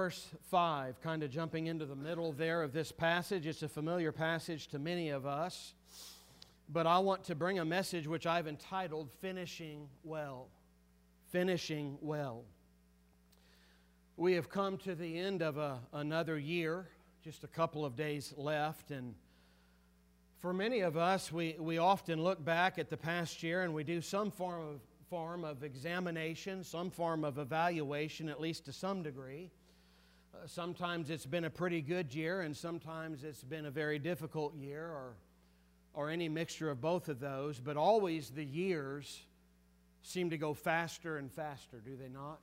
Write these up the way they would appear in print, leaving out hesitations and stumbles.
verse 5, kind of jumping into the middle there of this passage. It's a familiar passage to many of us, but I want to bring a message which I've entitled, Finishing Well. Finishing Well. We have come to the end of another year, just a couple of days left, and for many of us, we often look back at the past year and we do some form of examination, some form of evaluation, at least to some degree. Sometimes it's been a pretty good year, and sometimes it's been a very difficult year, or any mixture of both of those, but always the years seem to go faster and faster, do they not?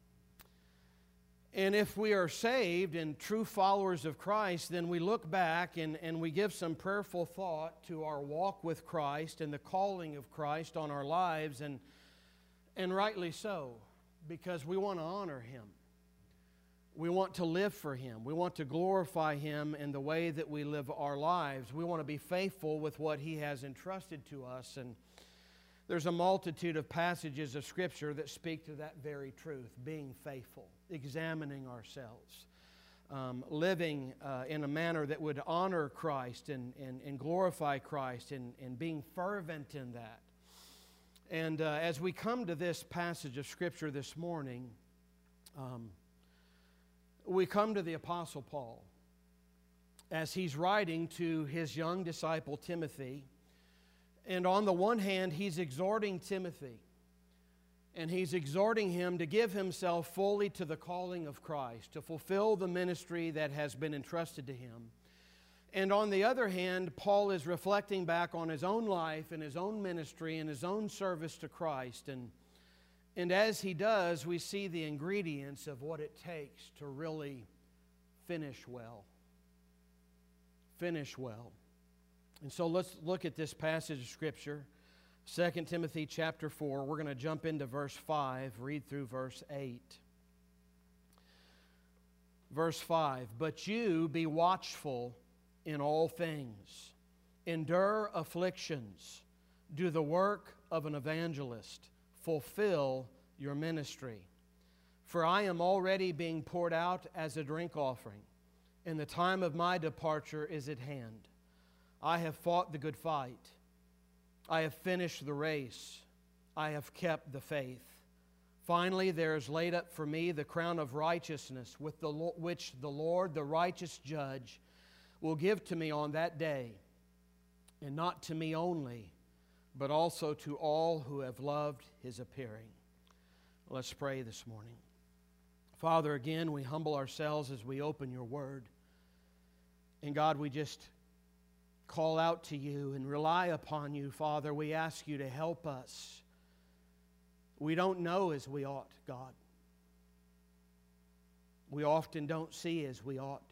And if we are saved and true followers of Christ, then we look back and we give some prayerful thought to our walk with Christ and the calling of Christ on our lives, and rightly so, because we want to honor Him. We want to live for Him. We want to glorify Him in the way that we live our lives. We want to be faithful with what He has entrusted to us. And there's a multitude of passages of Scripture that speak to that very truth, being faithful, examining ourselves, living in a manner that would honor Christ and glorify Christ, and being fervent in that. And as we come to this passage of Scripture this morning, we come to the Apostle Paul as he's writing to his young disciple Timothy. And on the one hand, he's exhorting Timothy, and he's exhorting him to give himself fully to the calling of Christ, to fulfill the ministry that has been entrusted to him. And on the other hand, Paul is reflecting back on his own life and his own ministry and his own service to Christ. And as he does, we see the ingredients of what it takes to really finish well. Finish well. And so let's look at this passage of Scripture, 2 Timothy chapter 4. We're going to jump into verse 5, read through verse 8. Verse 5, "But you be watchful in all things, endure afflictions, do the work of an evangelist, fulfill your ministry. For I am already being poured out as a drink offering, and the time of my departure is at hand. I have fought the good fight. I have finished the race. I have kept the faith. Finally, there is laid up for me the crown of righteousness, which the Lord, the righteous judge, will give to me on that day, and not to me only, but also to all who have loved His appearing." Let's pray this morning. Father, again, we humble ourselves as we open Your Word. And God, we just call out to You and rely upon You, Father. We ask You to help us. We don't know as we ought, God. We often don't see as we ought.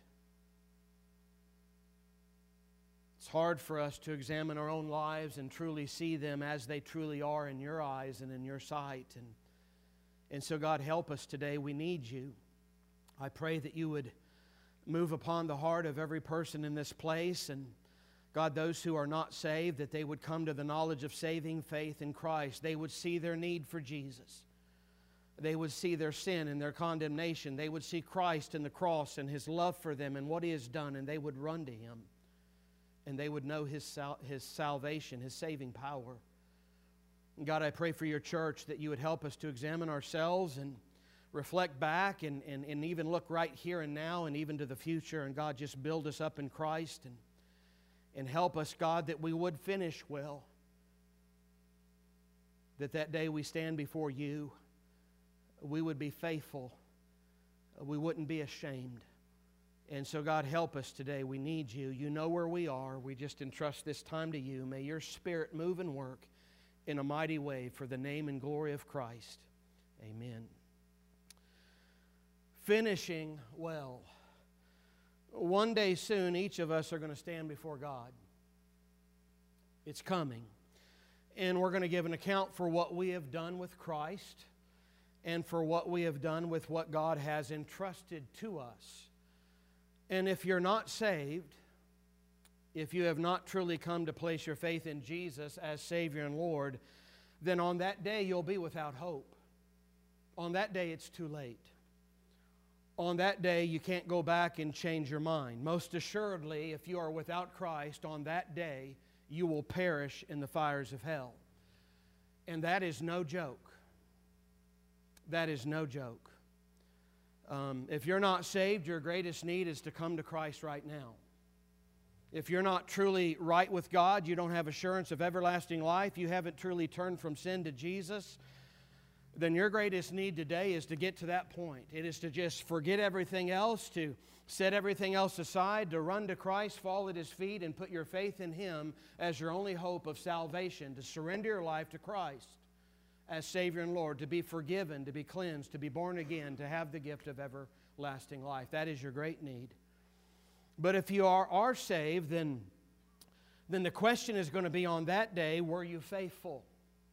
It's hard for us to examine our own lives and truly see them as they truly are in Your eyes and in Your sight. And so, God, help us today. We need You. I pray that You would move upon the heart of every person in this place. And, God, those who are not saved, that they would come to the knowledge of saving faith in Christ. They would see their need for Jesus. They would see their sin and their condemnation. They would see Christ and the cross and His love for them and what He has done, and they would run to Him. And they would know His salvation, His saving power. And God, I pray for Your church that You would help us to examine ourselves and reflect back and even look right here and now and even to the future. And God, just build us up in Christ and help us, God, that we would finish well. That day we stand before You, we would be faithful. We wouldn't be ashamed. And so, God, help us today. We need You. You know where we are. We just entrust this time to You. May Your Spirit move and work in a mighty way for the name and glory of Christ. Amen. Finishing well. One day soon, each of us are going to stand before God. It's coming. And we're going to give an account for what we have done with Christ and for what we have done with what God has entrusted to us. And if you're not saved, if you have not truly come to place your faith in Jesus as Savior and Lord, then on that day you'll be without hope. On that day it's too late. On that day, you can't go back and change your mind. Most assuredly, if you are without Christ, on that day, you will perish in the fires of hell. And that is no joke. That is no joke. If you're not saved, your greatest need is to come to Christ right now. If you're not truly right with God, you don't have assurance of everlasting life, you haven't truly turned from sin to Jesus, then your greatest need today is to get to that point. It is to just forget everything else, to set everything else aside, to run to Christ, fall at His feet, and put your faith in Him as your only hope of salvation, to surrender your life to Christ as Savior and Lord, to be forgiven, to be cleansed, to be born again, to have the gift of everlasting life. That is your great need. But if you are saved, then the question is going to be on that day, were you faithful?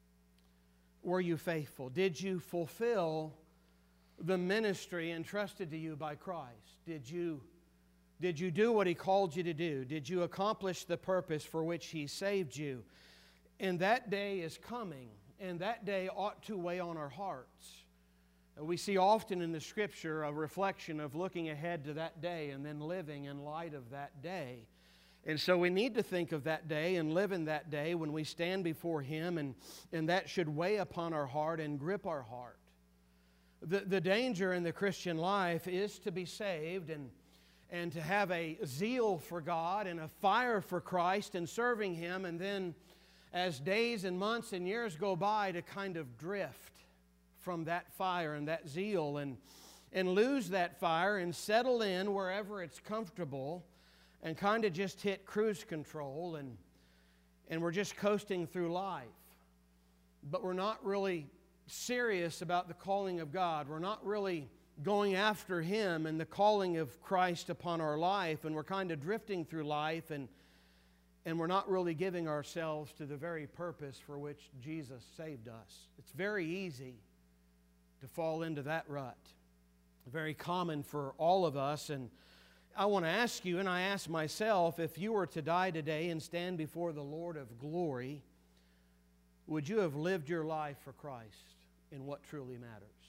Were you faithful? Did you fulfill the ministry entrusted to you by Christ? Did you do what He called you to do? Did you accomplish the purpose for which He saved you? And that day is coming, and that day ought to weigh on our hearts. We see often in the Scripture a reflection of looking ahead to that day and then living in light of that day. And so we need to think of that day and live in that day when we stand before Him, and that should weigh upon our heart and grip our heart. The danger in the Christian life is to be saved and to have a zeal for God and a fire for Christ and serving Him, and then as days and months and years go by, to kind of drift from that fire and that zeal and lose that fire and settle in wherever it's comfortable and kind of just hit cruise control and we're just coasting through life. But we're not really serious about the calling of God. We're not really going after Him and the calling of Christ upon our life, and we're kind of drifting through life and we're not really giving ourselves to the very purpose for which Jesus saved us. It's very easy to fall into that rut. Very common for all of us. And I want to ask you, and I ask myself, if you were to die today and stand before the Lord of glory, would you have lived your life for Christ in what truly matters?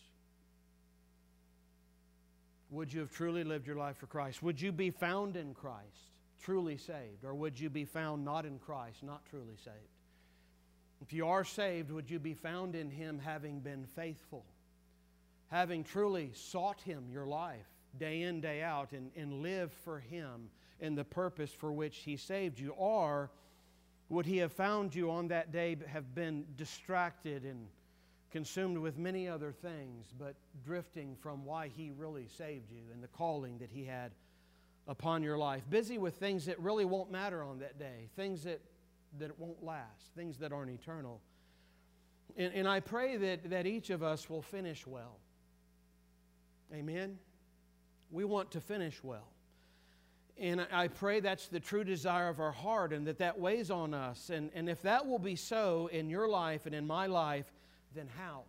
Would you have truly lived your life for Christ? Would you be found in Christ, truly saved? Or would you be found not in Christ, not truly saved? If you are saved, would you be found in Him having been faithful, having truly sought Him your life day in, day out, and live for Him in the purpose for which He saved you? Or would He have found you on that day have been distracted and consumed with many other things, but drifting from why He really saved you and the calling that He had upon your life? Busy with things that really won't matter on that day, things that won't last, things that aren't eternal. And I pray that each of us will finish well. Amen? We want to finish well. And I pray that's the true desire of our heart, and that weighs on us. And if that will be so in your life and in my life, then how?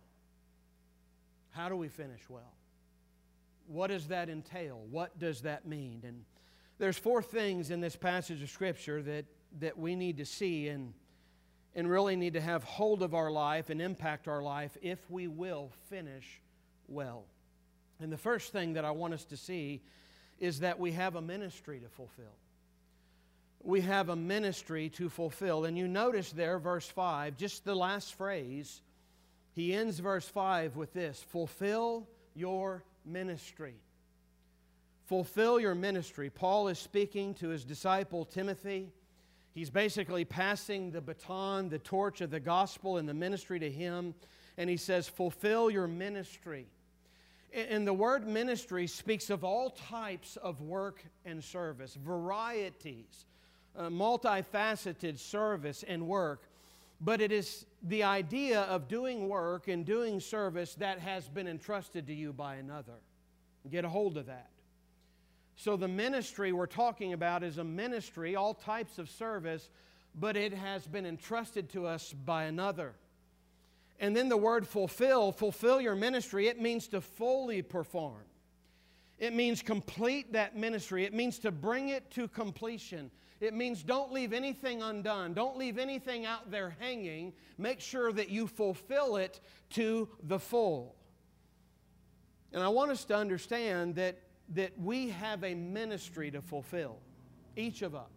How do we finish well? What does that entail? What does that mean? And there's 4 things in this passage of Scripture that we need to see and really need to have hold of our life and impact our life if we will finish well. And the first thing that I want us to see is that we have a ministry to fulfill. We have a ministry to fulfill. And you notice there, verse 5, just the last phrase, he ends verse 5 with this: fulfill your ministry. Fulfill your ministry. Paul is speaking to his disciple Timothy. He's basically passing the baton, the torch of the gospel and the ministry to him. And he says, fulfill your ministry. And the word ministry speaks of all types of work and service, varieties, multifaceted service and work. But it is the idea of doing work and doing service that has been entrusted to you by another. Get a hold of that. So the ministry we're talking about is a ministry, all types of service, but it has been entrusted to us by another. And then the word fulfill your ministry, it means to fully perform. It means complete that ministry. It means to bring it to completion. It means don't leave anything undone. Don't leave anything out there hanging. Make sure that you fulfill it to the full. And I want us to understand that we have a ministry to fulfill, each of us.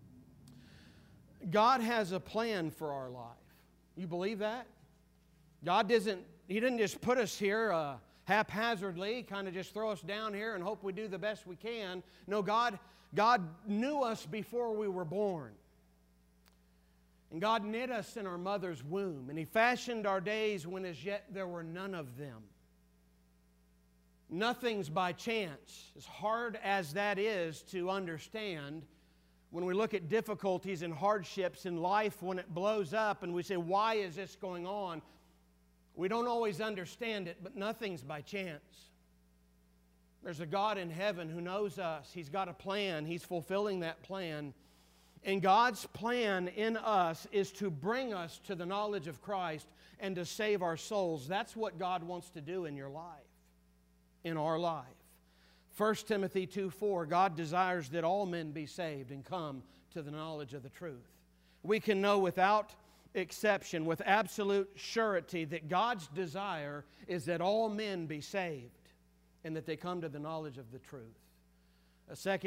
God has a plan for our life. You believe that? He didn't just put us here haphazardly, kind of just throw us down here and hope we do the best we can. No, God knew us before we were born. And God knit us in our mother's womb. And He fashioned our days when as yet there were none of them. Nothing's by chance. As hard as that is to understand, when we look at difficulties and hardships in life, when it blows up and we say, why is this going on? We don't always understand it, but nothing's by chance. There's a God in heaven who knows us. He's got a plan. He's fulfilling that plan. And God's plan in us is to bring us to the knowledge of Christ and to save our souls. That's what God wants to do in your life, in our life. 1 Timothy 2:4, God desires that all men be saved and come to the knowledge of the truth. We can know without exception, with absolute surety, that God's desire is that all men be saved and that they come to the knowledge of the truth. 2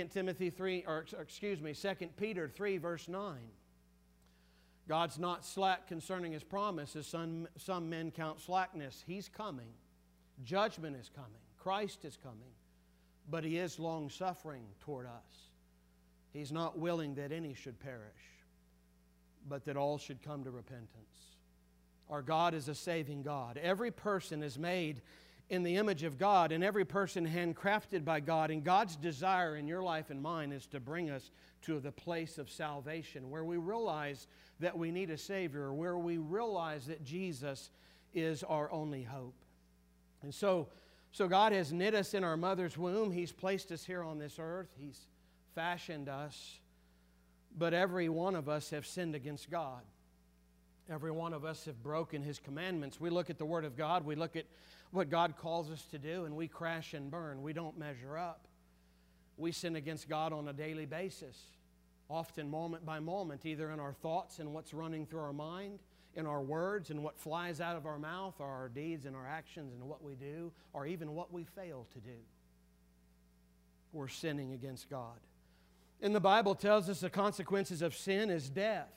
Peter 3, verse 9. God's not slack concerning His promise, as some men count slackness. He's coming. Judgment is coming. Christ is coming. But He is long-suffering toward us. He's not willing that any should perish, but that all should come to repentance. Our God is a saving God. Every person is made in the image of God, and every person handcrafted by God. And God's desire in your life and mine is to bring us to the place of salvation, where we realize that we need a Savior, where we realize that Jesus is our only hope. And so God has knit us in our mother's womb. He's placed us here on this earth. He's fashioned us. But every one of us have sinned against God. Every one of us have broken His commandments. We look at the Word of God. We look at what God calls us to do, and we crash and burn. We don't measure up. We sin against God on a daily basis, often moment by moment, either in our thoughts and what's running through our mind, in our words and what flies out of our mouth, or our deeds and our actions and what we do, or even what we fail to do. We're sinning against God. And the Bible tells us the consequences of sin is death.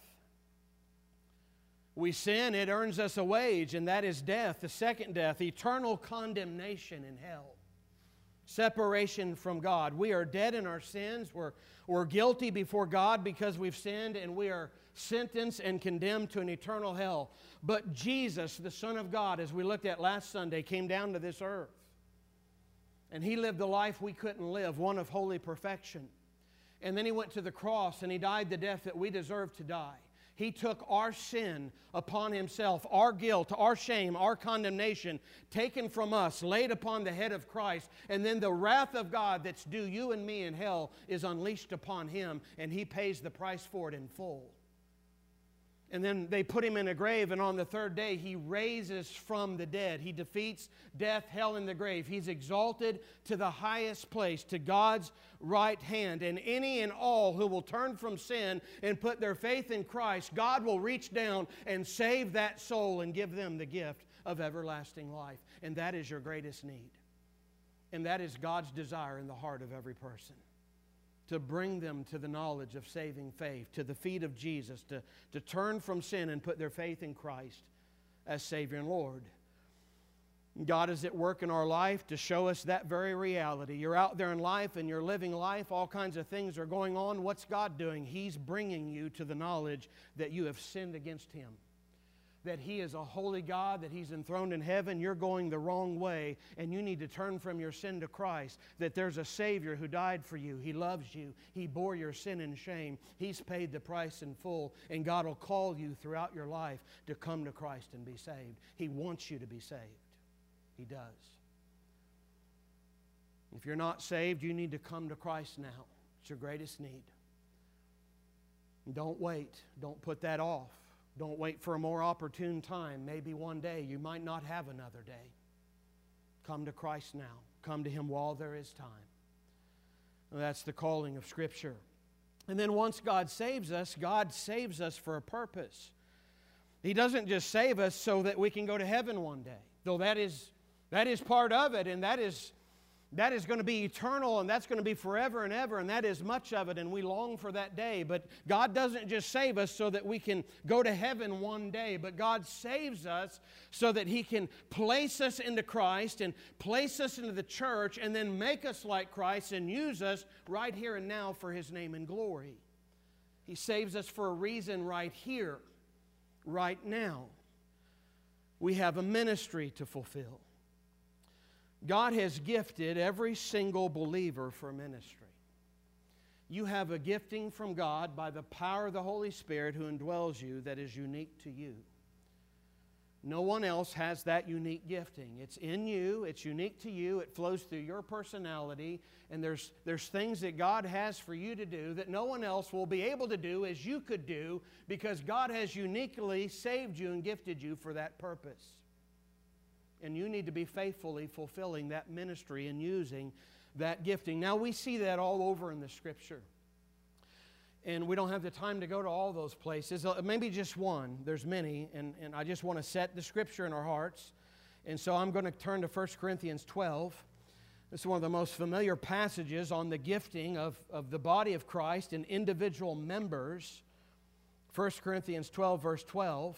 We sin, it earns us a wage, and that is death, the second death, eternal condemnation in hell. Separation from God. We are dead in our sins. We're guilty before God because we've sinned, and we are sentenced and condemned to an eternal hell. But Jesus, the Son of God, as we looked at last Sunday, came down to this earth. And He lived the life we couldn't live, one of holy perfection. And then He went to the cross and He died the death that we deserve to die. He took our sin upon Himself, our guilt, our shame, our condemnation, taken from us, laid upon the head of Christ, and then the wrath of God that's due you and me in hell is unleashed upon Him, and He pays the price for it in full. And then they put Him in a grave, and on the third day He raises from the dead. He defeats death, hell, and the grave. He's exalted to the highest place, to God's right hand. And any and all who will turn from sin and put their faith in Christ, God will reach down and save that soul and give them the gift of everlasting life. And that is your greatest need. And that is God's desire in the heart of every person, to bring them to the knowledge of saving faith, to the feet of Jesus, to turn from sin and put their faith in Christ as Savior and Lord. God is at work in our life to show us that very reality. You're out there in life and you're living life. All kinds of things are going on. What's God doing? He's bringing you to the knowledge that you have sinned against Him, that He is a holy God, that He's enthroned in heaven. You're going the wrong way, and you need to turn from your sin to Christ, that there's a Savior who died for you. He loves you. He bore your sin and shame. He's paid the price in full, and God will call you throughout your life to come to Christ and be saved. He wants you to be saved. He does. If you're not saved, you need to come to Christ now. It's your greatest need. Don't wait. Don't put that off. Don't wait for a more opportune time. Maybe one day. You might not have another day. Come to Christ now. Come to Him while there is time. And that's the calling of Scripture. And then once God saves us for a purpose. He doesn't just save us so that we can go to heaven one day, though that is That is part of it, and that is going to be eternal, and that's going to be forever and ever, and that is much of it, and we long for that day. But God doesn't just save us so that we can go to heaven one day, but God saves us so that He can place us into Christ and place us into the church and then make us like Christ and use us right here and now for His name and glory. He saves us for a reason right here, right now. We have a ministry to fulfill. God has gifted every single believer for ministry. You have a gifting from God by the power of the Holy Spirit who indwells you that is unique to you. No one else has that unique gifting. It's in you, it's unique to you, it flows through your personality, and there's things that God has for you to do that no one else will be able to do as you could do, because God has uniquely saved you and gifted you for that purpose. And you need to be faithfully fulfilling that ministry and using that gifting. Now, we see that all over in the Scripture. And we don't have the time to go to all those places. Maybe just one. There's many. And I just want to set the Scripture in our hearts. And so I'm going to turn to 1 Corinthians 12. This is one of the most familiar passages on the gifting of the body of Christ and individual members. 1 Corinthians 12, verse 12.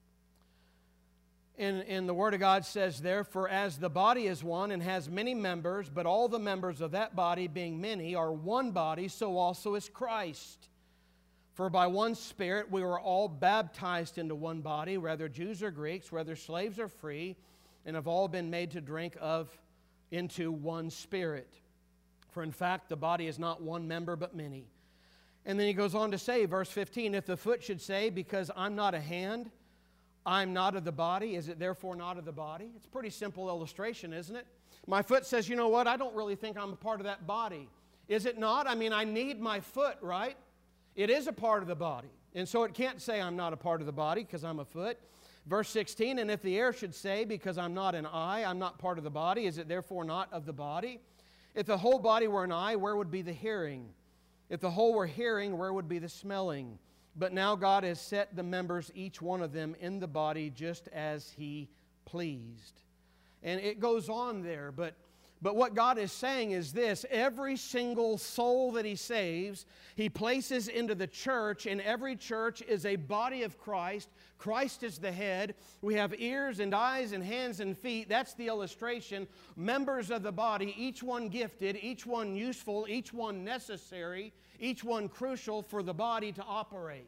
And the Word of God says, "Therefore, as the body is one and has many members, but all the members of that body, being many, are one body, so also is Christ. For by one Spirit we were all baptized into one body, whether Jews or Greeks, whether slaves or free, and have all been made to drink into one Spirit. For in fact, the body is not one member, but many." And then he goes on to say, verse 15, "If the foot should say, because I'm not a hand, I'm not of the body, is it therefore not of the body?" It's a pretty simple illustration, isn't it? My foot says, you know what, I don't really think I'm a part of that body. Is it not? I mean, I need my foot, right? It is a part of the body. And so it can't say I'm not a part of the body because I'm a foot. Verse 16, "And if the ear should say, because I'm not an eye, I'm not part of the body, is it therefore not of the body? If the whole body were an eye, where would be the hearing? If the whole were hearing, where would be the smelling? But now God has set the members, each one of them, in the body just as He pleased." And it goes on there, but what God is saying is this: every single soul that He saves, He places into the church, and every church is a body of Christ. Christ is the head. We have ears and eyes and hands and feet. That's the illustration. Members of the body, each one gifted, each one useful, each one necessary, each one crucial for the body to operate.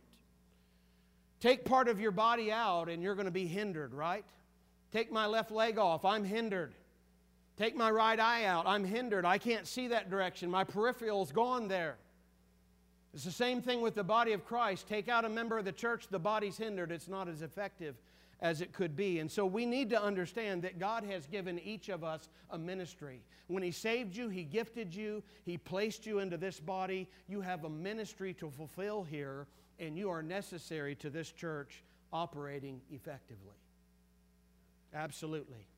Take part of your body out and you're going to be hindered, right? Take my left leg off, I'm hindered. Take my right eye out, I'm hindered. I can't see that direction. My peripheral's gone there. It's the same thing with the body of Christ. Take out a member of the church, the body's hindered. It's not as effective as it could be. And so we need to understand that God has given each of us a ministry. When He saved you, He gifted you, He placed you into this body. You have a ministry to fulfill here, and you are necessary to this church operating effectively. Absolutely.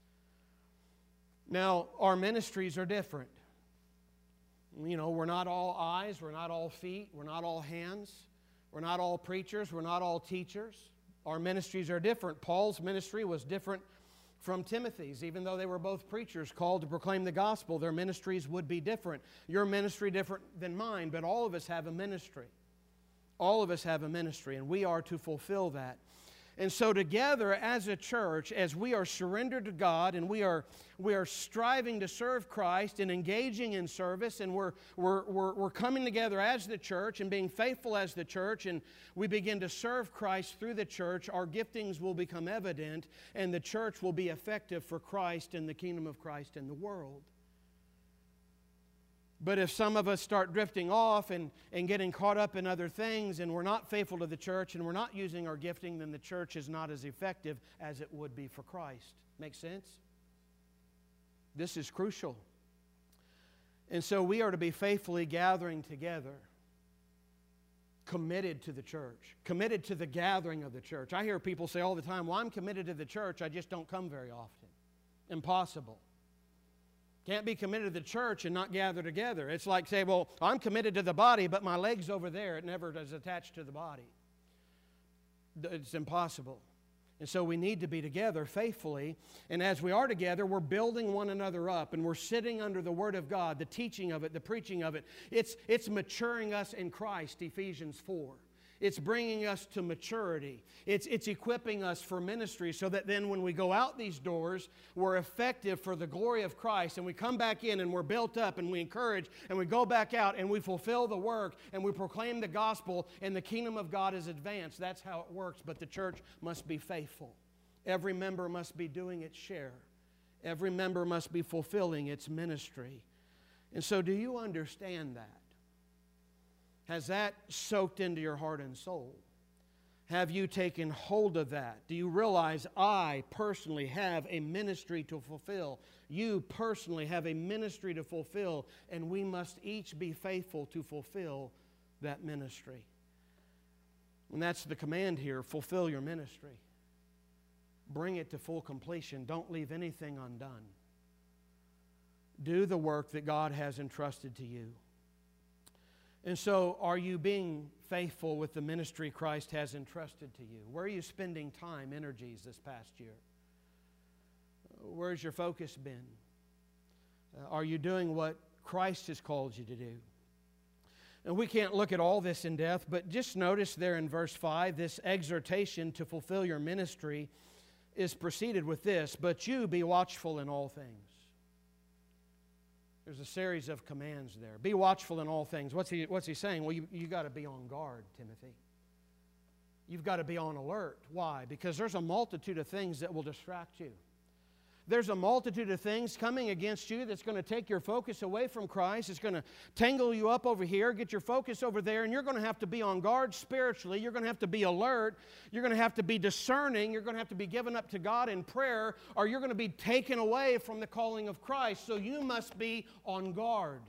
Now, our ministries are different. You know, we're not all eyes, we're not all feet, we're not all hands, we're not all preachers, we're not all teachers. Our ministries are different. Paul's ministry was different from Timothy's. Even though they were both preachers called to proclaim the gospel, their ministries would be different. Your ministry different than mine, but all of us have a ministry. All of us have a ministry, and we are to fulfill that. And so together as a church, as we are surrendered to God and we are striving to serve Christ and engaging in service, and we're coming together as the church and being faithful as the church, and we begin to serve Christ through the church, our giftings will become evident and the church will be effective for Christ and the kingdom of Christ in the world. But if some of us start drifting off and getting caught up in other things, and we're not faithful to the church and we're not using our gifting, then the church is not as effective as it would be for Christ. Make sense? This is crucial. And so we are to be faithfully gathering together, committed to the church, committed to the gathering of the church. I hear people say all the time, well, I'm committed to the church, I just don't come very often. Impossible. Can't be committed to the church and not gather together. It's like say, well, I'm committed to the body, but my leg's over there. It never is attached to the body. It's impossible. And so we need to be together faithfully. And as we are together, we're building one another up. And we're sitting under the Word of God, the teaching of it, the preaching of it. It's maturing us in Christ, Ephesians 4. It's bringing us to maturity. It's equipping us for ministry so that then when we go out these doors, we're effective for the glory of Christ. And we come back in and we're built up and we encourage and we go back out and we fulfill the work and we proclaim the gospel and the kingdom of God is advanced. That's how it works. But the church must be faithful. Every member must be doing its share. Every member must be fulfilling its ministry. And so do you understand that? Has that soaked into your heart and soul? Have you taken hold of that? Do you realize I personally have a ministry to fulfill? You personally have a ministry to fulfill, and we must each be faithful to fulfill that ministry. And that's the command here, fulfill your ministry. Bring it to full completion. Don't leave anything undone. Do the work that God has entrusted to you. And so, are you being faithful with the ministry Christ has entrusted to you? Where are you spending time, energies this past year? Where's your focus been? Are you doing what Christ has called you to do? And we can't look at all this in depth, but just notice there in verse 5, this exhortation to fulfill your ministry is preceded with this, but you be watchful in all things. There's a series of commands there. Be watchful in all things. What's he saying? Well, you got to be on guard, Timothy. You've got to be on alert. Why? Because there's a multitude of things that will distract you. There's a multitude of things coming against you that's going to take your focus away from Christ. It's going to tangle you up over here, get your focus over there, and you're going to have to be on guard spiritually. You're going to have to be alert. You're going to have to be discerning. You're going to have to be given up to God in prayer, or you're going to be taken away from the calling of Christ. So you must be on guard.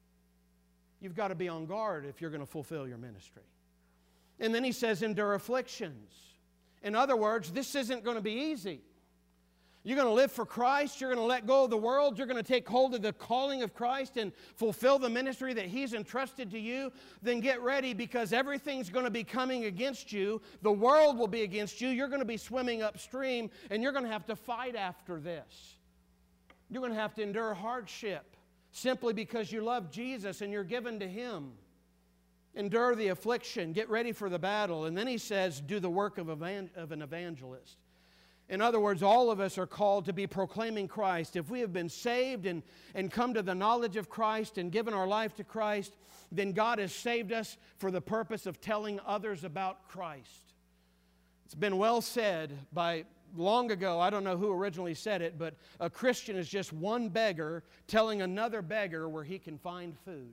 You've got to be on guard if you're going to fulfill your ministry. And then he says, endure afflictions. In other words, this isn't going to be easy. You're going to live for Christ. You're going to let go of the world. You're going to take hold of the calling of Christ and fulfill the ministry that He's entrusted to you. Then get ready, because everything's going to be coming against you. The world will be against you. You're going to be swimming upstream, and you're going to have to fight after this. You're going to have to endure hardship simply because you love Jesus and you're given to Him. Endure the affliction. Get ready for the battle. And then he says, do the work of an evangelist. In other words, all of us are called to be proclaiming Christ. If we have been saved and come to the knowledge of Christ and given our life to Christ, then God has saved us for the purpose of telling others about Christ. It's been well said by long ago, I don't know who originally said it, but a Christian is just one beggar telling another beggar where he can find food.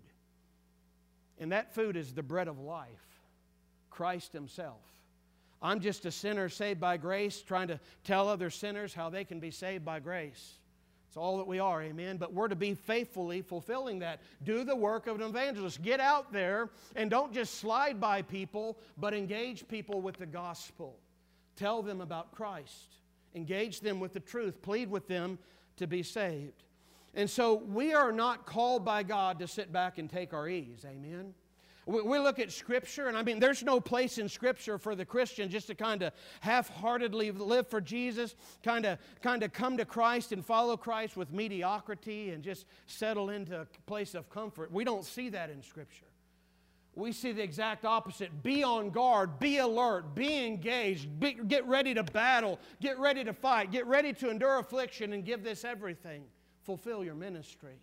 And that food is the bread of life, Christ Himself. I'm just a sinner saved by grace, trying to tell other sinners how they can be saved by grace. It's all that we are, amen? But we're to be faithfully fulfilling that. Do the work of an evangelist. Get out there and don't just slide by people, but engage people with the gospel. Tell them about Christ. Engage them with the truth. Plead with them to be saved. And so we are not called by God to sit back and take our ease, amen? We look at Scripture, and I mean, there's no place in Scripture for the Christian just to kind of half-heartedly live for Jesus, kind of come to Christ and follow Christ with mediocrity and just settle into a place of comfort. We don't see that in Scripture. We see the exact opposite. Be on guard, be alert, be engaged, get ready to battle, get ready to fight, get ready to endure affliction and give this everything. Fulfill your ministry.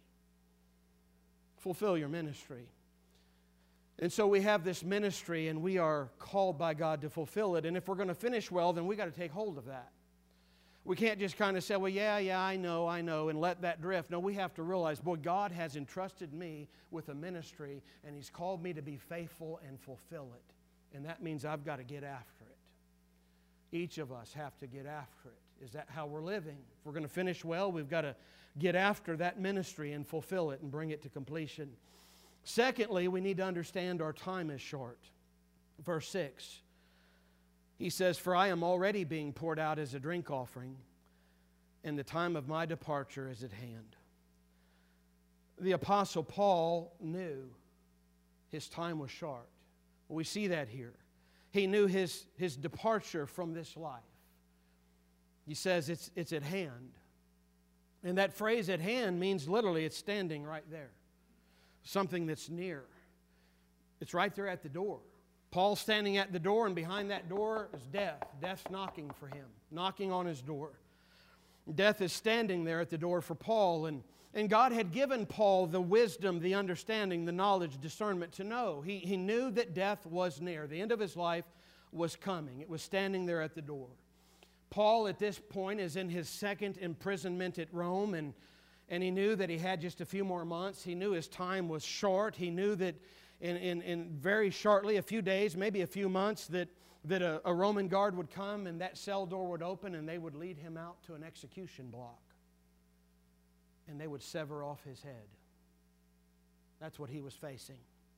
Fulfill your ministry. And so we have this ministry, and we are called by God to fulfill it. And if we're going to finish well, then we've got to take hold of that. We can't just kind of say, well, yeah, I know, and let that drift. No, we have to realize, boy, God has entrusted me with a ministry, and He's called me to be faithful and fulfill it. And that means I've got to get after it. Each of us have to get after it. Is that how we're living? If we're going to finish well, we've got to get after that ministry and fulfill it and bring it to completion. Secondly, we need to understand our time is short. Verse 6, he says, for I am already being poured out as a drink offering, and the time of my departure is at hand. The Apostle Paul knew his time was short. We see that here. He knew his departure from this life. He says it's at hand. And that phrase "at hand" means literally it's standing right there. Something that's near. It's right there at the door. Paul's standing at the door, and behind that door is death. Death's knocking for him, knocking on his door. Death is standing there at the door for Paul, and God had given Paul the wisdom, the understanding, the knowledge, discernment to know. He knew that death was near. The end of his life was coming. It was standing there at the door. Paul at this point is in his second imprisonment at Rome, and he knew that he had just a few more months. He knew his time was short. He knew that in very shortly, a few days, maybe a few months, that a Roman guard would come and that cell door would open and they would lead him out to an execution block. And they would sever off his head. That's what he was facing.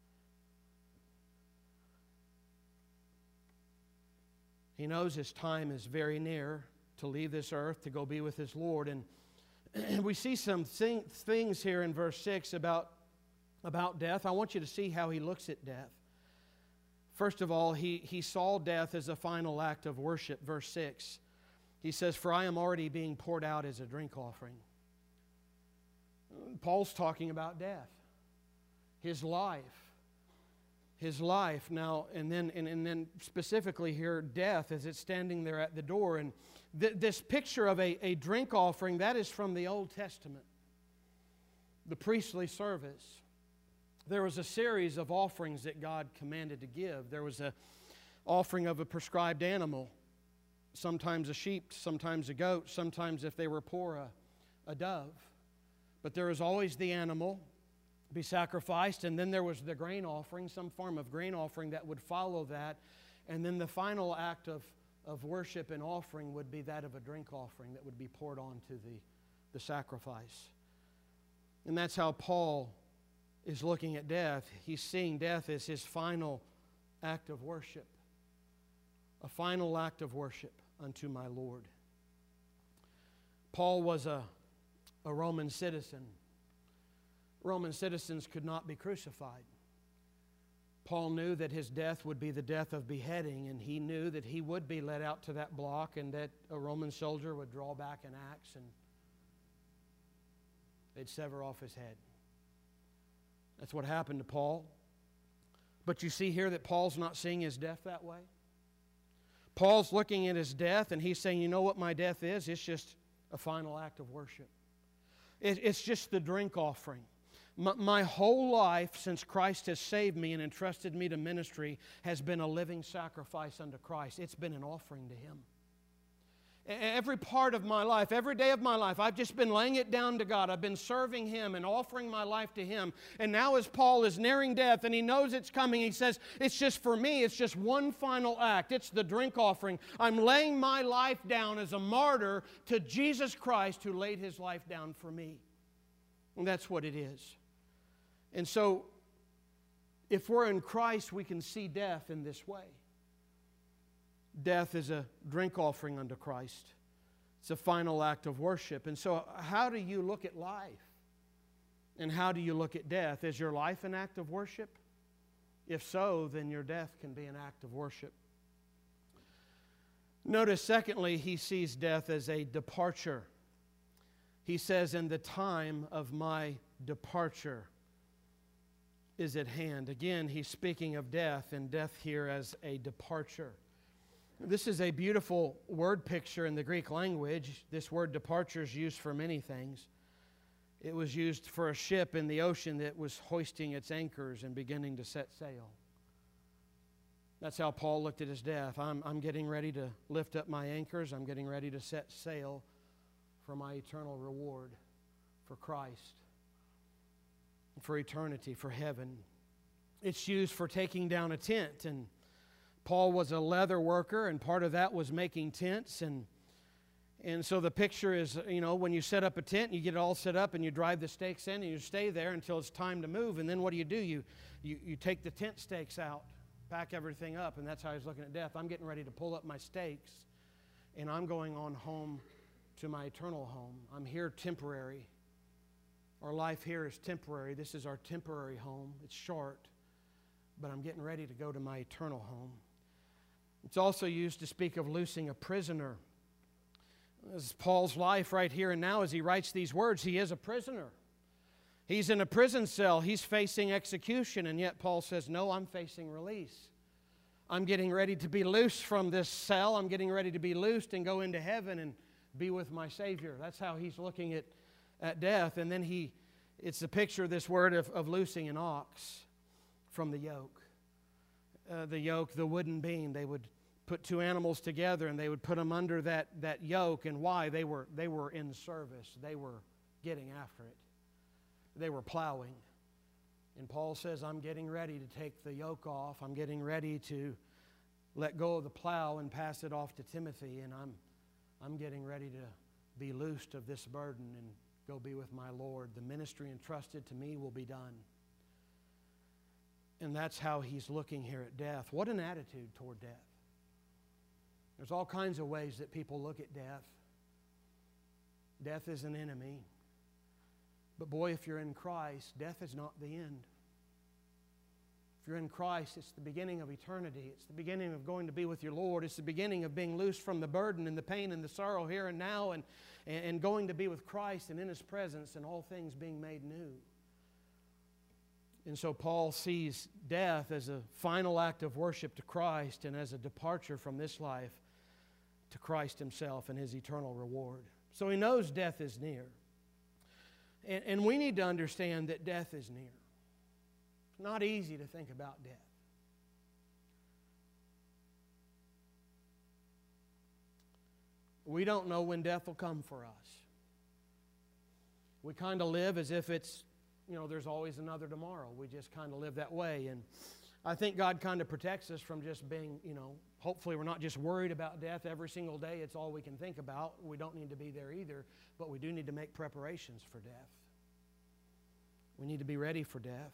He knows his time is very near to leave this earth, to go be with his Lord. And we see some things here in verse 6 about death. I want you to see how he looks at death. First of all, he saw death as a final act of worship. Verse 6, he says, "For I am already being poured out as a drink offering." Paul's talking about death. His life. His life. Now, and then specifically here, death as it's standing there at the door. And this picture of a drink offering, that is from the Old Testament. The priestly service. There was a series of offerings that God commanded to give. There was an offering of a prescribed animal, sometimes a sheep, sometimes a goat, sometimes, if they were poor, a dove. But there was always the animal to be sacrificed, and then there was the grain offering, some form of grain offering that would follow that. And then the final act of worship and offering would be that of a drink offering that would be poured onto the sacrifice. And that's how Paul is looking at death. He's seeing death as his final act of worship. A final act of worship unto my Lord. Paul was a Roman citizen. Roman citizens could not be crucified. Paul knew that his death would be the death of beheading, and he knew that he would be led out to that block and that a Roman soldier would draw back an axe and they'd sever off his head. That's what happened to Paul. But you see here that Paul's not seeing his death that way. Paul's looking at his death and he's saying, you know what my death is? It's just a final act of worship. It's just the drink offering. My whole life since Christ has saved me and entrusted me to ministry has been a living sacrifice unto Christ. It's been an offering to Him. Every part of my life, every day of my life, I've just been laying it down to God. I've been serving Him and offering my life to Him. And now as Paul is nearing death and he knows it's coming, he says, it's just for me, it's just one final act. It's the drink offering. I'm laying my life down as a martyr to Jesus Christ who laid His life down for me. And that's what it is. And so, if we're in Christ, we can see death in this way. Death is a drink offering unto Christ. It's a final act of worship. And so, how do you look at life? And how do you look at death? Is your life an act of worship? If so, then your death can be an act of worship. Notice, secondly, he sees death as a departure. He says, "In the time of my departure is at hand." Again, he's speaking of death, and death here as a departure. This is a beautiful word picture in the Greek language. This word departure is used for many things. It was used for a ship in the ocean that was hoisting its anchors and beginning to set sail. That's how Paul looked at his death. I'm getting ready to lift up my anchors. I'm getting ready to set sail for my eternal reward, for Christ, for eternity, for heaven. It's used for taking down a tent, and Paul was a leather worker, and part of that was making tents, and so the picture is, when you set up a tent, you get it all set up, and you drive the stakes in, and you stay there until it's time to move, and then what do? You take the tent stakes out, pack everything up, and that's how he's looking at death. I'm getting ready to pull up my stakes, and I'm going on home to my eternal home. I'm here temporary. Our life here is temporary. This is our temporary home. It's short, but I'm getting ready to go to my eternal home. It's also used to speak of loosing a prisoner. This is Paul's life right here and now as he writes these words. He is a prisoner. He's in a prison cell. He's facing execution, and yet Paul says, no, I'm facing release. I'm getting ready to be loose from this cell. I'm getting ready to be loosed and go into heaven and be with my Savior. That's how he's looking at death. And then it's a picture of this word of loosing an ox from the yoke. The yoke, the wooden beam, they would put two animals together and they would put them under that yoke. And why? They were in service. They were getting after it. They were plowing. And Paul says, I'm getting ready to take the yoke off. I'm getting ready to let go of the plow and pass it off to Timothy. And I'm getting ready to be loosed of this burden and go be with my Lord. The ministry entrusted to me will be done. And that's how he's looking here at death. What an attitude toward death. There's all kinds of ways that people look at death. Death is an enemy. But boy, if you're in Christ, death is not the end. If you're in Christ, it's the beginning of eternity. It's the beginning of going to be with your Lord. It's the beginning of being loosed from the burden and the pain and the sorrow here and now and going to be with Christ and in His presence and all things being made new. And so Paul sees death as a final act of worship to Christ and as a departure from this life to Christ Himself and His eternal reward. So he knows death is near. And we need to understand that death is near. It's not easy to think about death. We don't know when death will come for us. We kind of live as if it's, there's always another tomorrow. We just kind of live that way. And I think God kind of protects us from just being, hopefully we're not just worried about death every single day. It's all we can think about. We don't need to be there either, but we do need to make preparations for death. We need to be ready for death.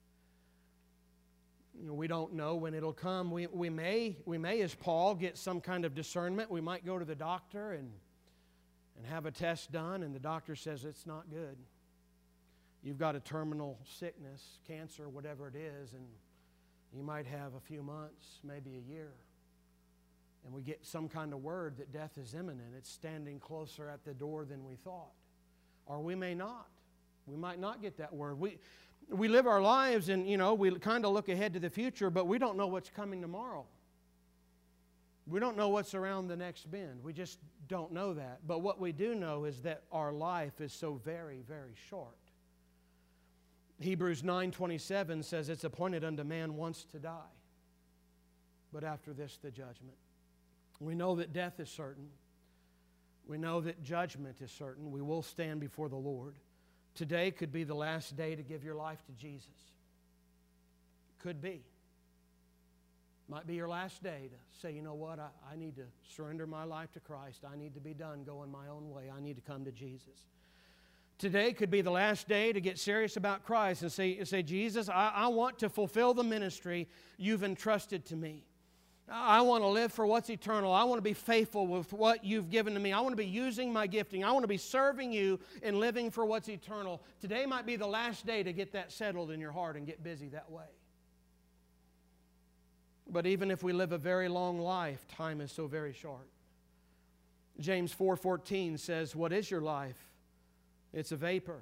We don't know when it'll come. We may, as Paul, get some kind of discernment. We might go to the doctor and have a test done, and the doctor says it's not good. You've got a terminal sickness, cancer, whatever it is, and you might have a few months, maybe a year. And we get some kind of word that death is imminent. It's standing closer at the door than we thought. Or we may not. We might not get that word. We live our lives and, we kind of look ahead to the future, but we don't know what's coming tomorrow. We don't know what's around the next bend. We just don't know that. But what we do know is that our life is so very, very short. Hebrews 9:27 says it's appointed unto man once to die, but after this the judgment. We know that death is certain. We know that judgment is certain. We will stand before the Lord. Today could be the last day to give your life to Jesus. Could be. Might be your last day to say, you know what, I need to surrender my life to Christ. I need to be done going my own way. I need to come to Jesus. Today could be the last day to get serious about Christ and say Jesus, I want to fulfill the ministry you've entrusted to me. I want to live for what's eternal. I want to be faithful with what you've given to me. I want to be using my gifting. I want to be serving you and living for what's eternal. Today might be the last day to get that settled in your heart and get busy that way. But even if we live a very long life, time is so very short. James 4:14 says, what is your life? It's a vapor.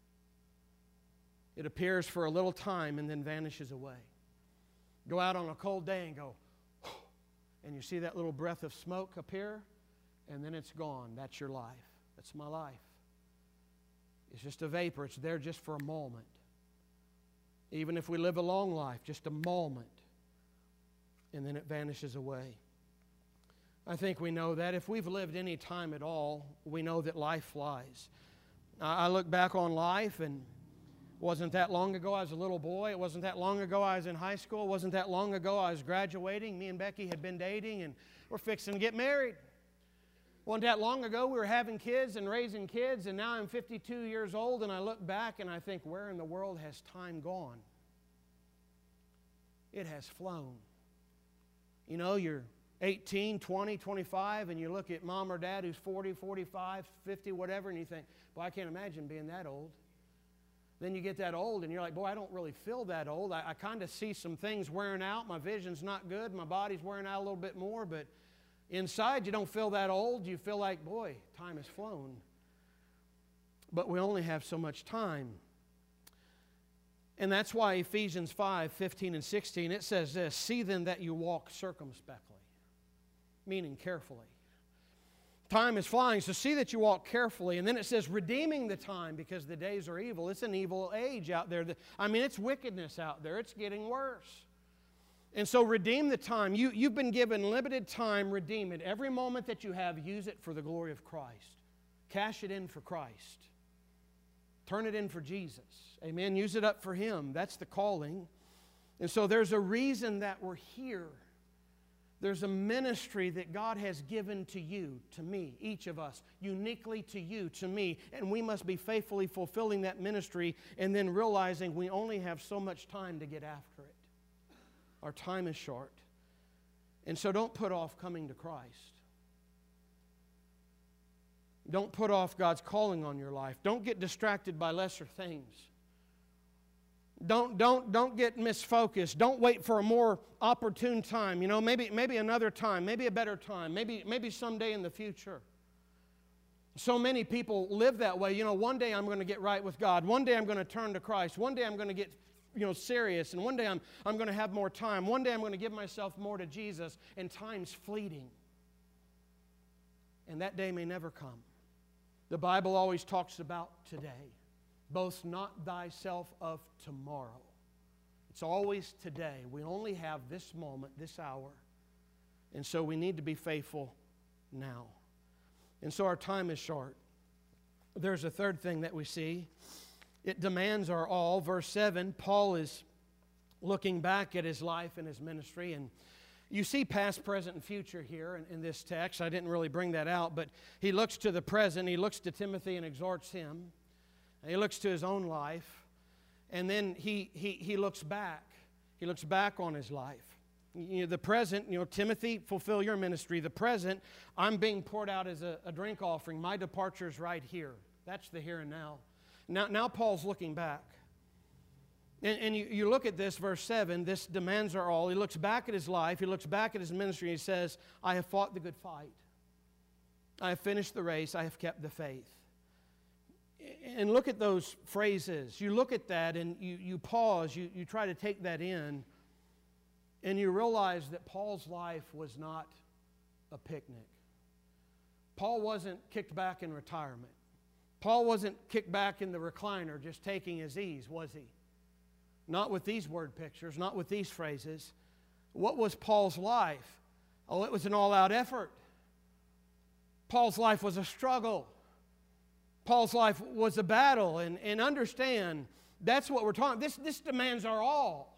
It appears for a little time and then vanishes away. Go out on a cold day and go, and you see that little breath of smoke appear, and then it's gone. That's your life. That's my life. It's just a vapor. It's there just for a moment. Even if we live a long life, just a moment, and then it vanishes away. I think we know that. If we've lived any time at all, we know that life flies. I look back on life, and it wasn't that long ago I was a little boy. It wasn't that long ago I was in high school. It wasn't that long ago I was graduating. Me and Becky had been dating, and we're fixing to get married. It wasn't that long ago we were having kids and raising kids, and now I'm 52 years old, and I look back and I think, where in the world has time gone? It has flown. You're 18, 20, 25, and you look at mom or dad who's 40, 45, 50, whatever, and you think, boy, I can't imagine being that old. Then you get that old, and you're like, boy, I don't really feel that old. I kind of see some things wearing out. My vision's not good. My body's wearing out a little bit more, but Inside, you don't feel that old. You feel like, boy, time has flown. But we only have so much time. And that's why Ephesians 5:15 and 16, it says this, "See then that you walk circumspectly," meaning carefully. Time is flying, so see that you walk carefully. And then it says, redeeming the time because the days are evil. It's an evil age out there. It's wickedness out there. It's getting worse. And so redeem the time. You've been given limited time. Redeem it. Every moment that you have, use it for the glory of Christ. Cash it in for Christ. Turn it in for Jesus. Amen. Use it up for Him. That's the calling. And so there's a reason that we're here. There's a ministry that God has given to you, to me, each of us, uniquely to you, to me, and we must be faithfully fulfilling that ministry and then realizing we only have so much time to get after it. Our time is short. And so don't put off coming to Christ. Don't put off God's calling on your life. Don't get distracted by lesser things. Don't get misfocused. Don't wait for a more opportune time. Maybe another time, maybe a better time, maybe someday in the future. So many people live that way. One day I'm going to get right with God. One day I'm going to turn to Christ. One day I'm going to get serious. And one day I'm going to have more time. One day I'm going to give myself more to Jesus. And time's fleeting. And that day may never come. The Bible always talks about today. Boast not thyself of tomorrow. It's always today. We only have this moment, this hour. And so we need to be faithful now. And so our time is short. There's a third thing that we see. It demands our all. Verse 7, Paul is looking back at his life and his ministry. And you see past, present, and future here in this text. I didn't really bring that out, but he looks to the present. He looks to Timothy and exhorts him. He looks to his own life, and then he looks back. He looks back on his life. The present, Timothy, fulfill your ministry. The present, I'm being poured out as a drink offering. My departure's right here. That's the here and now. Now Paul's looking back. And you look at this, verse 7, this demands our all. He looks back at his life. He looks back at his ministry. And he says, I have fought the good fight. I have finished the race. I have kept the faith. And look at those phrases. You look at that and you pause. You try to take that in. And you realize that Paul's life was not a picnic. Paul wasn't kicked back in retirement. Paul wasn't kicked back in the recliner just taking his ease, was he? Not with these word pictures, not with these phrases. What was Paul's life? Oh, it was an all-out effort. Paul's life was a struggle. Paul's life was a battle, and understand, that's what we're talking. This demands our all.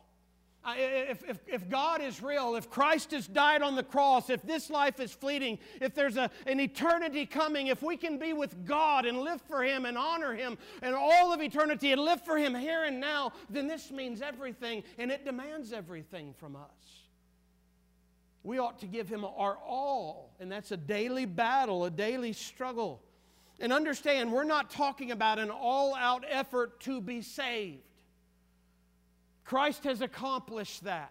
If God is real, if Christ has died on the cross, if this life is fleeting, if there's an eternity coming, if we can be with God and live for Him and honor Him and all of eternity and live for Him here and now, then this means everything, and it demands everything from us. We ought to give Him our all, and that's a daily battle, a daily struggle. And understand, we're not talking about an all-out effort to be saved. Christ has accomplished that.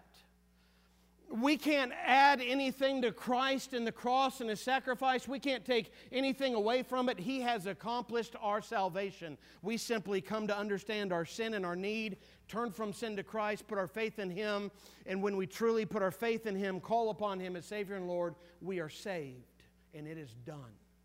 We can't add anything to Christ and the cross and His sacrifice. We can't take anything away from it. He has accomplished our salvation. We simply come to understand our sin and our need, turn from sin to Christ, put our faith in Him, and when we truly put our faith in Him, call upon Him as Savior and Lord, we are saved, and it is done.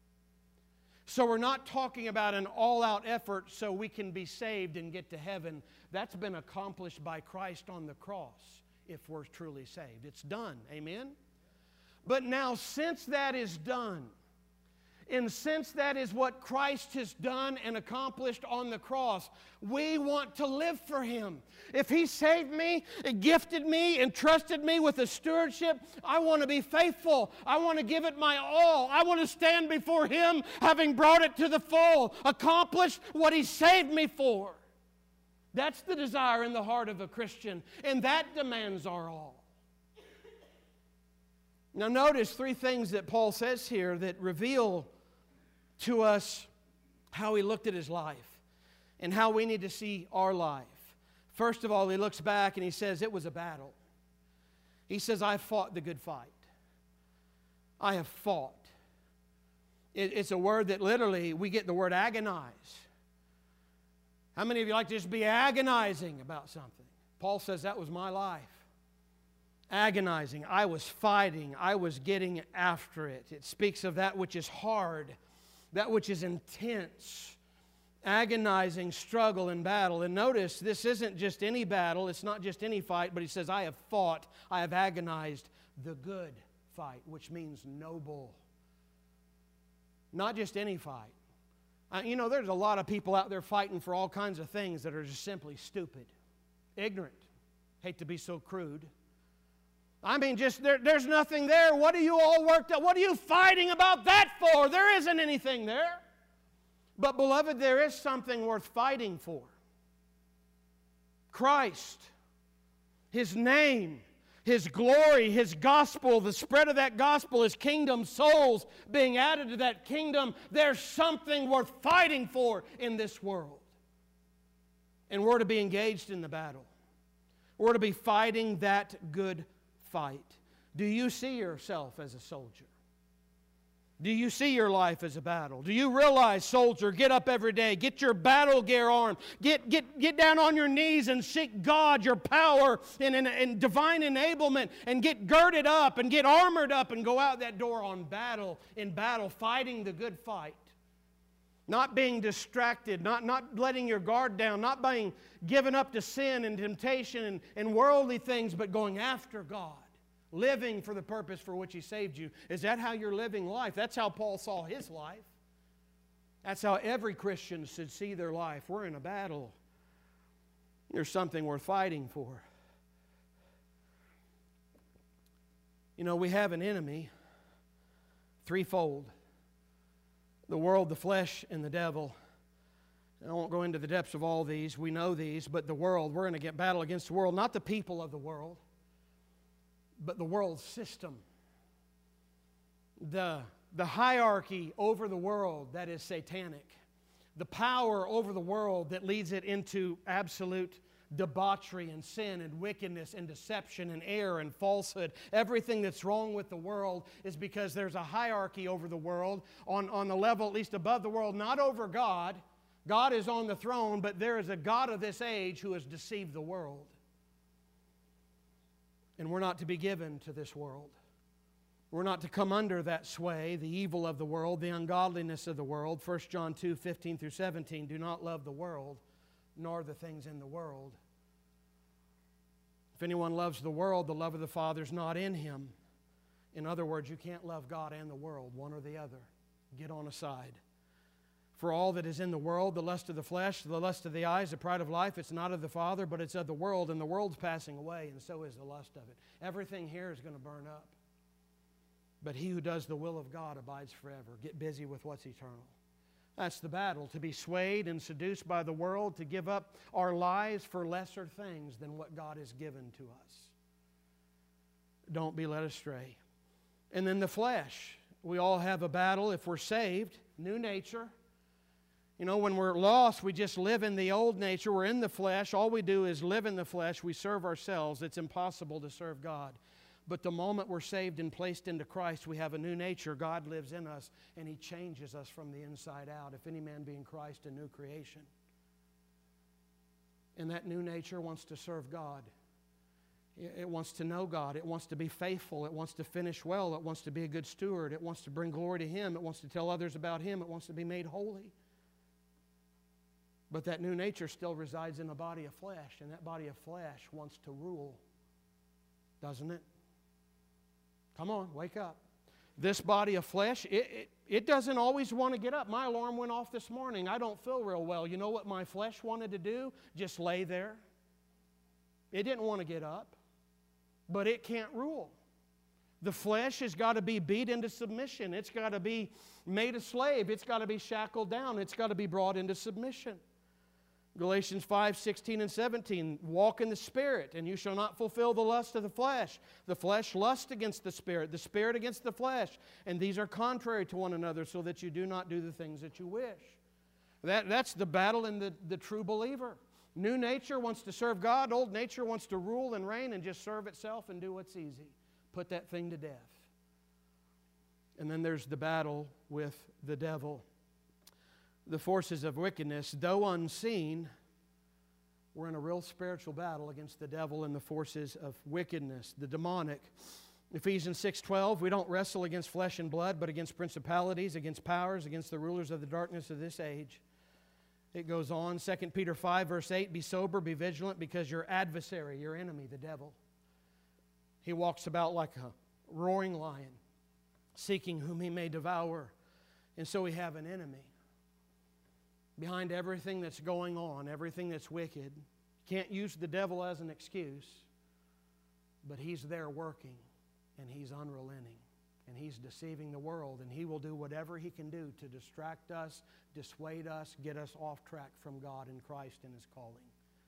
So we're not talking about an all-out effort so we can be saved and get to heaven. That's been accomplished by Christ on the cross if we're truly saved. It's done. Amen? But now, since that is done, and since that is what Christ has done and accomplished on the cross, we want to live for Him. If He saved me, gifted me, entrusted me with a stewardship, I want to be faithful. I want to give it my all. I want to stand before Him having brought it to the full, accomplished what He saved me for. That's the desire in the heart of a Christian, and that demands our all. Now notice three things that Paul says here that reveal to us how he looked at his life and how we need to see our life. First of all, he looks back and he says it was a battle. He says, I fought the good fight. I have fought. It's a word that literally, we get the word agonize. How many of you like to just be agonizing about something? Paul says that was my life. Agonizing. I was fighting. I was getting after it. It speaks of that which is hard, that which is intense, agonizing struggle and battle. And notice, this isn't just any battle. It's not just any fight, but he says, I have fought. I have agonized the good fight, which means noble. Not just any fight. You know, there's a lot of people out there fighting for all kinds of things that are just simply stupid, ignorant. Hate to be so crude. I mean, just there's nothing there. What are you all worked up? What are you fighting about that for? There isn't anything there. But, beloved, there is something worth fighting for. Christ, His name, His glory, His gospel, the spread of that gospel, His kingdom, souls being added to that kingdom. There's something worth fighting for in this world. And we're to be engaged in the battle. We're to be fighting that good fight. Do you see yourself as a soldier? Do you see your life as a battle? Do you realize, soldier, get up every day, get your battle gear on, get down on your knees and seek God, your power and divine enablement, and get girded up and get armored up and go out that door in battle, fighting the good fight. Not being distracted, not letting your guard down, not being given up to sin and temptation and worldly things, but going after God. Living for the purpose for which He saved you. Is that how you're living life? That's how Paul saw his life. That's how every Christian should see their life. We're in a battle. There's something worth fighting for. You know, we have an enemy, threefold. The world, the flesh, and the devil. I won't go into the depths of all these. We know these, but the world, we're in a battle against the world, not the people of the world, but the world system. The hierarchy over the world that is satanic. The power over the world that leads it into absolute debauchery and sin and wickedness and deception and error and falsehood. Everything that's wrong with the world is because there's a hierarchy over the world on the level at least above the world, not over God. God is on the throne, but there is a god of this age who has deceived the world. And we're not to be given to this world. We're not to come under that sway, the evil of the world, the ungodliness of the world. 1 John 2, 15 through 17, do not love the world, nor the things in the world. If anyone loves the world, the love of the Father is not in him. In other words, you can't love God and the world, one or the other. Get on a side. For all that is in the world, the lust of the flesh, the lust of the eyes, the pride of life, it's not of the Father, but it's of the world, and the world's passing away, and so is the lust of it. Everything here is going to burn up. But he who does the will of God abides forever. Get busy with what's eternal. That's the battle, to be swayed and seduced by the world, to give up our lives for lesser things than what God has given to us. Don't be led astray. And then the flesh. We all have a battle if we're saved. New nature. You know, when we're lost, we just live in the old nature. We're in the flesh. All we do is live in the flesh. We serve ourselves. It's impossible to serve God. But the moment we're saved and placed into Christ, we have a new nature. God lives in us, and He changes us from the inside out. If any man be in Christ, a new creation. And that new nature wants to serve God. It wants to know God. It wants to be faithful. It wants to finish well. It wants to be a good steward. It wants to bring glory to Him. It wants to tell others about Him. It wants to be made holy. But that new nature still resides in a body of flesh, and that body of flesh wants to rule, doesn't it? Come on, wake up. This body of flesh, it doesn't always want to get up. My alarm went off this morning. I don't feel real well. You know what my flesh wanted to do? Just lay there. It didn't want to get up, but it can't rule. The flesh has got to be beat into submission. It's got to be made a slave. It's got to be shackled down. It's got to be brought into submission. Galatians 5, 16 and 17, walk in the Spirit, and you shall not fulfill the lust of the flesh. The flesh lusts against the Spirit against the flesh. And these are contrary to one another, so that you do not do the things that you wish. That's the battle in the true believer. New nature wants to serve God. Old nature wants to rule and reign and just serve itself and do what's easy. Put that thing to death. And then there's the battle with the devil. The forces of wickedness, though unseen, we're in a real spiritual battle against the devil and the forces of wickedness, the demonic. Ephesians 6:12, we don't wrestle against flesh and blood, but against principalities, against powers, against the rulers of the darkness of this age. It goes on, 2 Peter 5, verse 8, be sober, be vigilant, because your adversary, your enemy, the devil, he walks about like a roaring lion, seeking whom he may devour. And so we have an enemy. Behind everything that's going on, everything that's wicked, can't use the devil as an excuse, but he's there working, and he's unrelenting, and he's deceiving the world, and he will do whatever he can do to distract us, dissuade us, get us off track from God and Christ and His calling.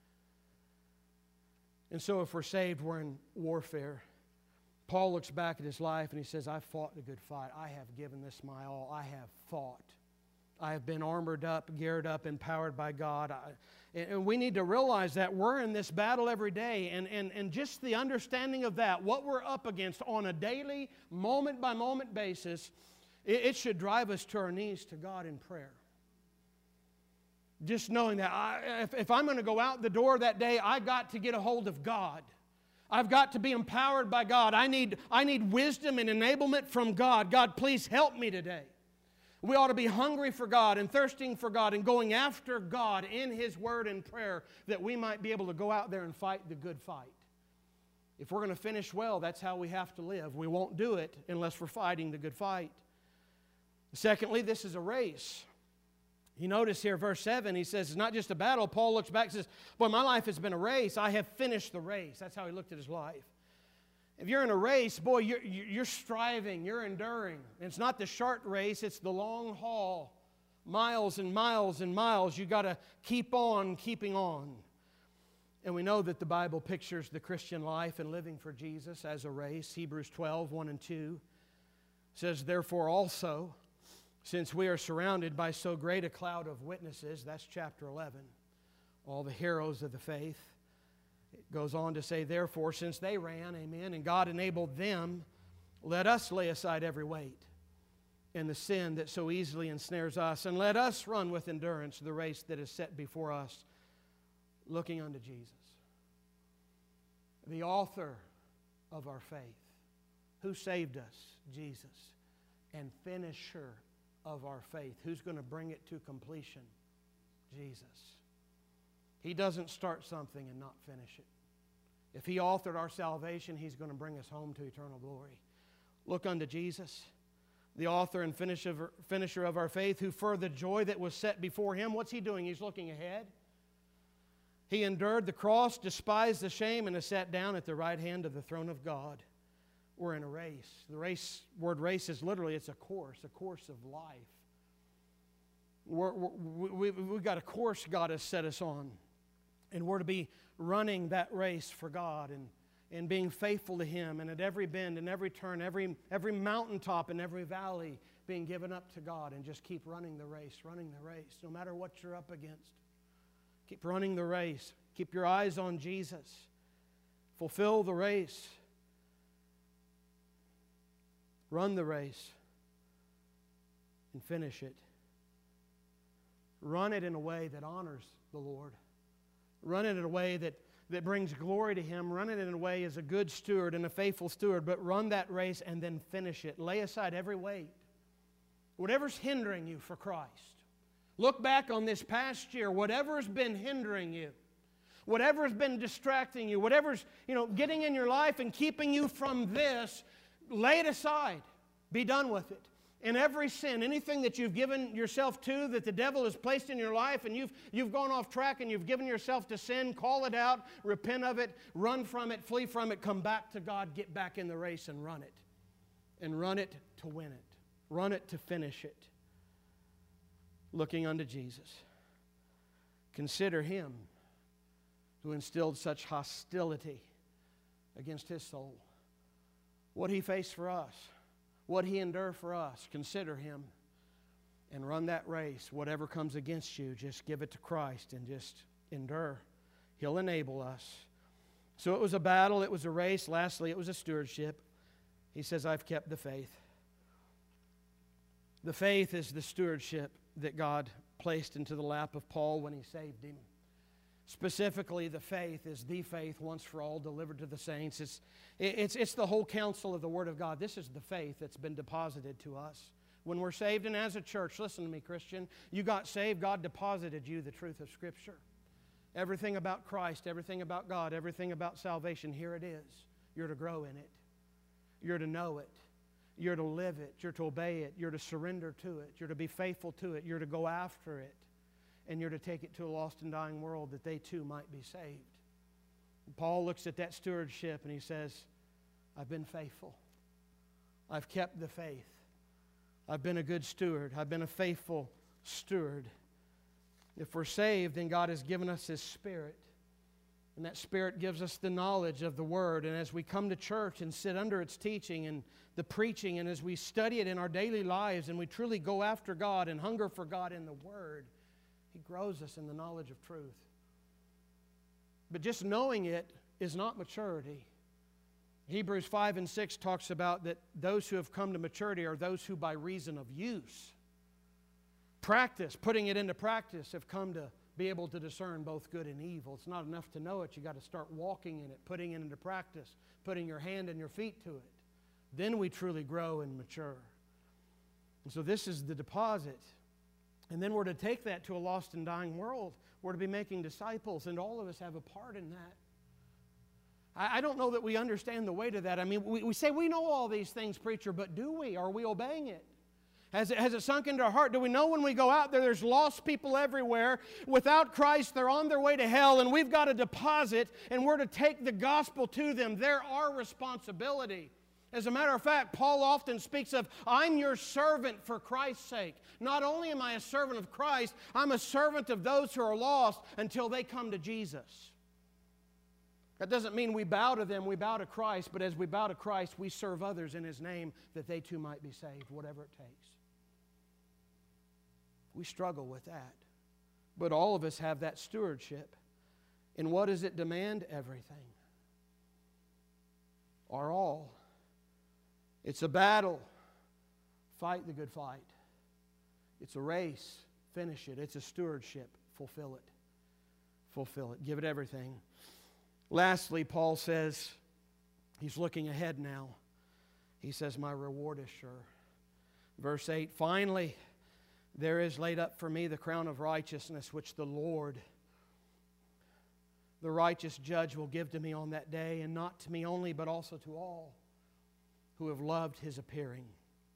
And so if we're saved, we're in warfare. Paul looks back at his life and he says, I've fought a good fight. I have given this my all. I have fought. I have been armored up, geared up, empowered by God. And we need to realize that we're in this battle every day. And just the understanding of that, what we're up against on a daily, moment-by-moment basis, it should drive us to our knees to God in prayer. Just knowing that if I'm going to go out the door that day, I got to get a hold of God. I've got to be empowered by God. I need wisdom and enablement from God. God, please help me today. We ought to be hungry for God and thirsting for God and going after God in His Word and prayer that we might be able to go out there and fight the good fight. If we're going to finish well, that's how we have to live. We won't do it unless we're fighting the good fight. Secondly, this is a race. You notice here, verse 7, he says, it's not just a battle. Paul looks back and says, boy, my life has been a race. I have finished the race. That's how he looked at his life. If you're in a race, boy, you're striving, you're enduring. And it's not the short race, it's the long haul. Miles and miles and miles. You've got to keep on keeping on. And we know that the Bible pictures the Christian life and living for Jesus as a race. Hebrews 12, 1 and 2 says, therefore also, since we are surrounded by so great a cloud of witnesses, that's chapter 11, all the heroes of the faith. It goes on to say, therefore, since they ran, amen, and God enabled them, let us lay aside every weight and the sin that so easily ensnares us, and let us run with endurance the race that is set before us, looking unto Jesus, the author of our faith, who saved us, Jesus, and finisher of our faith. Who's going to bring it to completion? Jesus. He doesn't start something and not finish it. If He authored our salvation, He's going to bring us home to eternal glory. Look unto Jesus, the author and finisher of our faith, who for the joy that was set before Him, what's He doing? He's looking ahead. He endured the cross, despised the shame, and has sat down at the right hand of the throne of God. We're in a race. The word race is literally, it's a course of life. We've got a course God has set us on. And we're to be running that race for God and being faithful to Him, and at every bend and every turn, every mountaintop and every valley being given up to God, and just keep running the race, no matter what you're up against. Keep running the race. Keep your eyes on Jesus. Fulfill the race. Run the race and finish it. Run it in a way that honors the Lord. Run it in a way that brings glory to Him. Run it in a way as a good steward and a faithful steward, but run that race and then finish it. Lay aside every weight. Whatever's hindering you for Christ. Look back on this past year. Whatever's been hindering you, whatever's been distracting you, whatever's getting in your life and keeping you from this, lay it aside. Be done with it. And every sin, anything that you've given yourself to, that the devil has placed in your life, and you've gone off track and you've given yourself to sin, call it out, repent of it, run from it, flee from it, come back to God, get back in the race and run it. And run it to win it. Run it to finish it. Looking unto Jesus. Consider Him who instilled such hostility against His soul. What He faced for us, what He endured for us. Consider Him and run that race. Whatever comes against you, just give it to Christ and just endure. He'll enable us. So it was a battle, it was a race. Lastly, it was a stewardship. He says, I've kept the faith. The faith is the stewardship that God placed into the lap of Paul when He saved him. Specifically, the faith is the faith once for all delivered to the saints. It's the whole counsel of the Word of God. This is the faith that's been deposited to us. When we're saved, and as a church, listen to me, Christian, you got saved, God deposited you the truth of Scripture. Everything about Christ, everything about God, everything about salvation, here it is. You're to grow in it. You're to know it. You're to live it. You're to obey it. You're to surrender to it. You're to be faithful to it. You're to go after it. And you're to take it to a lost and dying world that they too might be saved. And Paul looks at that stewardship and he says, I've been faithful. I've kept the faith. I've been a good steward. I've been a faithful steward. If we're saved, then God has given us His Spirit. And that Spirit gives us the knowledge of the Word. And as we come to church and sit under its teaching and the preaching, and as we study it in our daily lives and we truly go after God and hunger for God in the Word, He grows us in the knowledge of truth. But just knowing it is not maturity. Hebrews 5 and 6 talks about that those who have come to maturity are those who by reason of use, practice, putting it into practice, have come to be able to discern both good and evil. It's not enough to know it. You've got to start walking in it, putting it into practice, putting your hand and your feet to it. Then we truly grow and mature. And so this is the deposit. And then we're to take that to a lost and dying world. We're to be making disciples, and all of us have a part in that. I don't know that we understand the weight of that. I mean, we say we know all these things, preacher, but do we? Are we obeying it? Has it sunk into our heart? Do we know when we go out there, there's lost people everywhere. Without Christ, they're on their way to hell, and we've got a deposit, and we're to take the gospel to them. They're our responsibility. As a matter of fact, Paul often speaks of, I'm your servant for Christ's sake. Not only am I a servant of Christ, I'm a servant of those who are lost until they come to Jesus. That doesn't mean we bow to them, we bow to Christ, but as we bow to Christ, we serve others in His name that they too might be saved, whatever it takes. We struggle with that. But all of us have that stewardship. And what does it demand? Everything. Our all. It's a battle. Fight the good fight. It's a race. Finish it. It's a stewardship. Fulfill it. Fulfill it. Give it everything. Lastly, Paul says, he's looking ahead now. He says, my reward is sure. Verse 8, finally, there is laid up for me the crown of righteousness, which the Lord, the righteous judge, will give to me on that day, and not to me only, but also to all who have loved His appearing.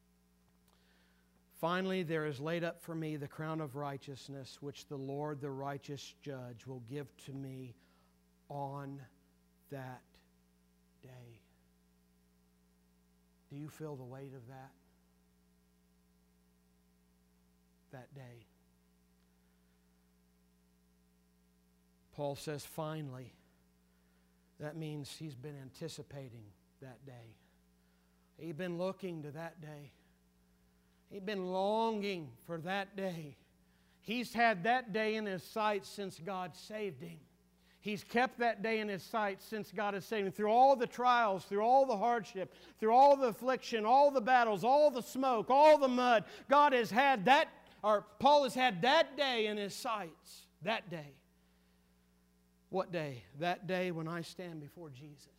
Finally, there is laid up for me the crown of righteousness, which the Lord, the righteous judge, will give to me on that day. Do you feel the weight of that? That day. Paul says, finally. That means he's been anticipating that day. He's been looking to that day. He's been longing for that day. He's had that day in his sights since God saved him. He's kept that day in his sights since God has saved him. Through all the trials, through all the hardship, through all the affliction, all the battles, all the smoke, all the mud, God has had that, or Paul has had that day in his sights. That day. What day? That day when I stand before Jesus,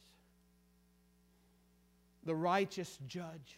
the righteous judge.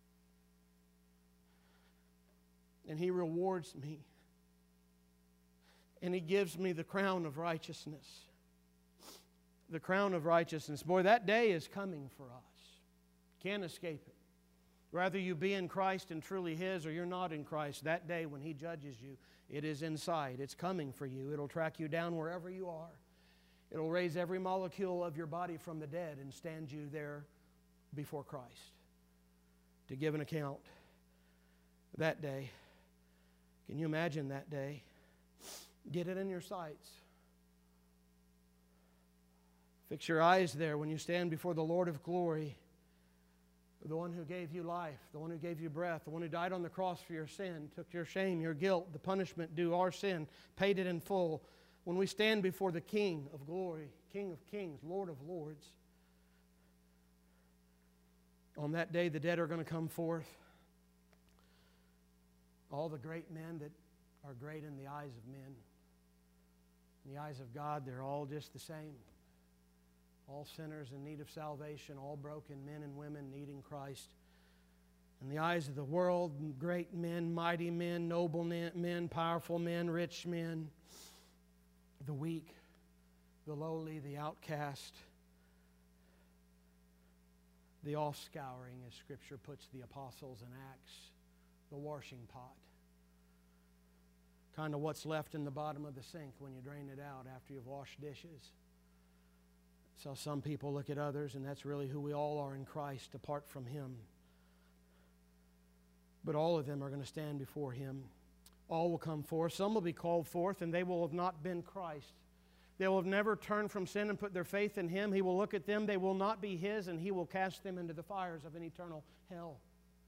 And He rewards me. And He gives me the crown of righteousness. The crown of righteousness. Boy, that day is coming for us. Can't escape it. Whether you be in Christ and truly His, or you're not in Christ, that day when He judges you, it is in sight. It's coming for you. It'll track you down wherever you are. It'll raise every molecule of your body from the dead and stand you there before Christ to give an account. That day. Can you imagine that day? Get it in your sights. Fix your eyes there when you stand before the Lord of glory, the one who gave you life, the one who gave you breath, the one who died on the cross for your sin, took your shame, your guilt, the punishment due our sin, paid it in full. When we stand before the King of glory, King of kings, Lord of lords, on that day the dead are going to come forth. all the great men that are great in the eyes of men. In the eyes of God, they're all just the same. All sinners in need of salvation, all broken men and women needing Christ. In the eyes of the world, great men, mighty men, noble men, powerful men, rich men, the weak, the lowly, the outcast, the offscouring, as Scripture puts the apostles in Acts, the washing pot. Kind of what's left in the bottom of the sink when you drain it out after you've washed dishes. So some people look at others, and that's really who we all are in Christ, apart from Him. But all of them are going to stand before Him. All will come forth. Some will be called forth, and they will have not been Christ. They will have never turned from sin and put their faith in Him. He will look at them. They will not be His, and He will cast them into the fires of an eternal hell.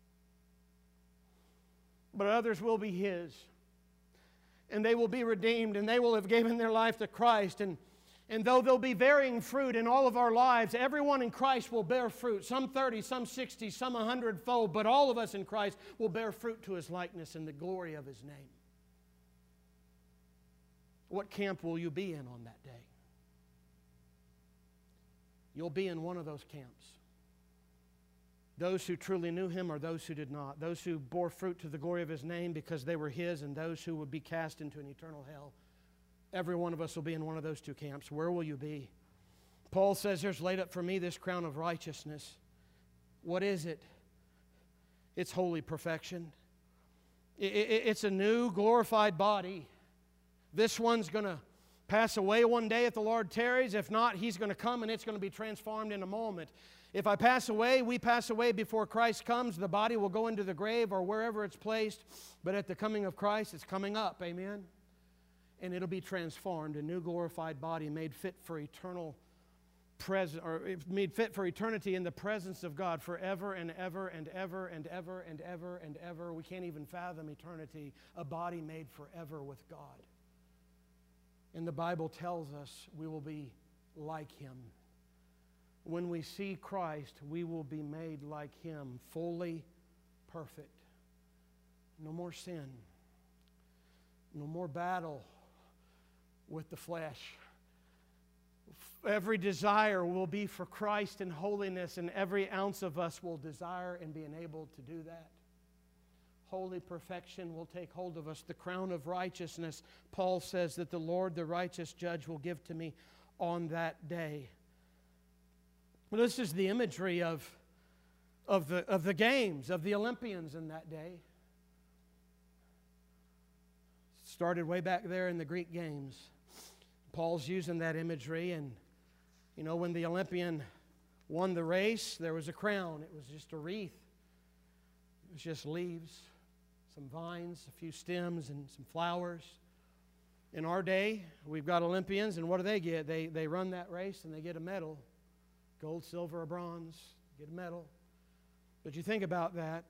But others will be His. And they will be redeemed, and they will have given their life to Christ. And though there'll be varying fruit in all of our lives, everyone in Christ will bear fruit. Some 30, some 60, some 100-fold, but all of us in Christ will bear fruit to His likeness and the glory of His name. What camp will you be in on that day? You'll be in one of those camps. Those who truly knew Him or those who did not. Those who bore fruit to the glory of His name because they were His, and those who would be cast into an eternal hell. Every one of us will be in one of those two camps. Where will you be? Paul says, there's laid up for me this crown of righteousness. What is it? It's holy perfection. It's a new glorified body. This one's going to pass away one day if the Lord tarries. If not, He's going to come and it's going to be transformed in a moment. If I pass away, we pass away before Christ comes. The body will go into the grave or wherever it's placed. But at the coming of Christ, it's coming up. Amen? And it'll be transformed, a new glorified body made fit for eternal made fit for eternity in the presence of God forever and ever and ever and ever and ever and ever. We can't even fathom eternity, a body made forever with God. And the Bible tells us we will be like Him. When we see Christ, we will be made like Him, fully perfect. No more sin. No more battle with the flesh. Every desire will be for Christ and holiness, and every ounce of us will desire and be enabled to do that. Holy perfection will take hold of us. The crown of righteousness, Paul says that the Lord, the righteous judge, will give to me on that day. Well, this is the imagery of the games, of the Olympians in that day. Started way back there in the Greek games. Paul's using that imagery, and you know, when the Olympian won the race, there was a crown. It was just a wreath. It was just leaves, some vines, a few stems, and some flowers. In our day, we've got Olympians, and what do they get? They run that race and they get a medal. Gold, silver, or bronze, get a medal. But you think about that.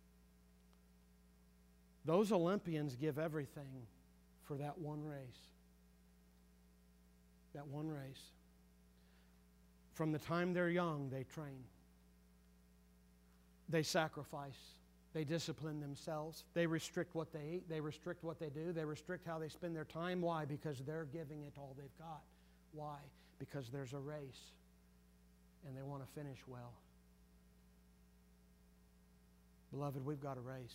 Those Olympians give everything for that one race. That one race. From the time they're young, they train. They sacrifice. They discipline themselves. They restrict what they eat. They restrict what they do. They restrict how they spend their time. Why? Because they're giving it all they've got. Why? Because there's a race, and they want to finish well. Beloved, we've got a race.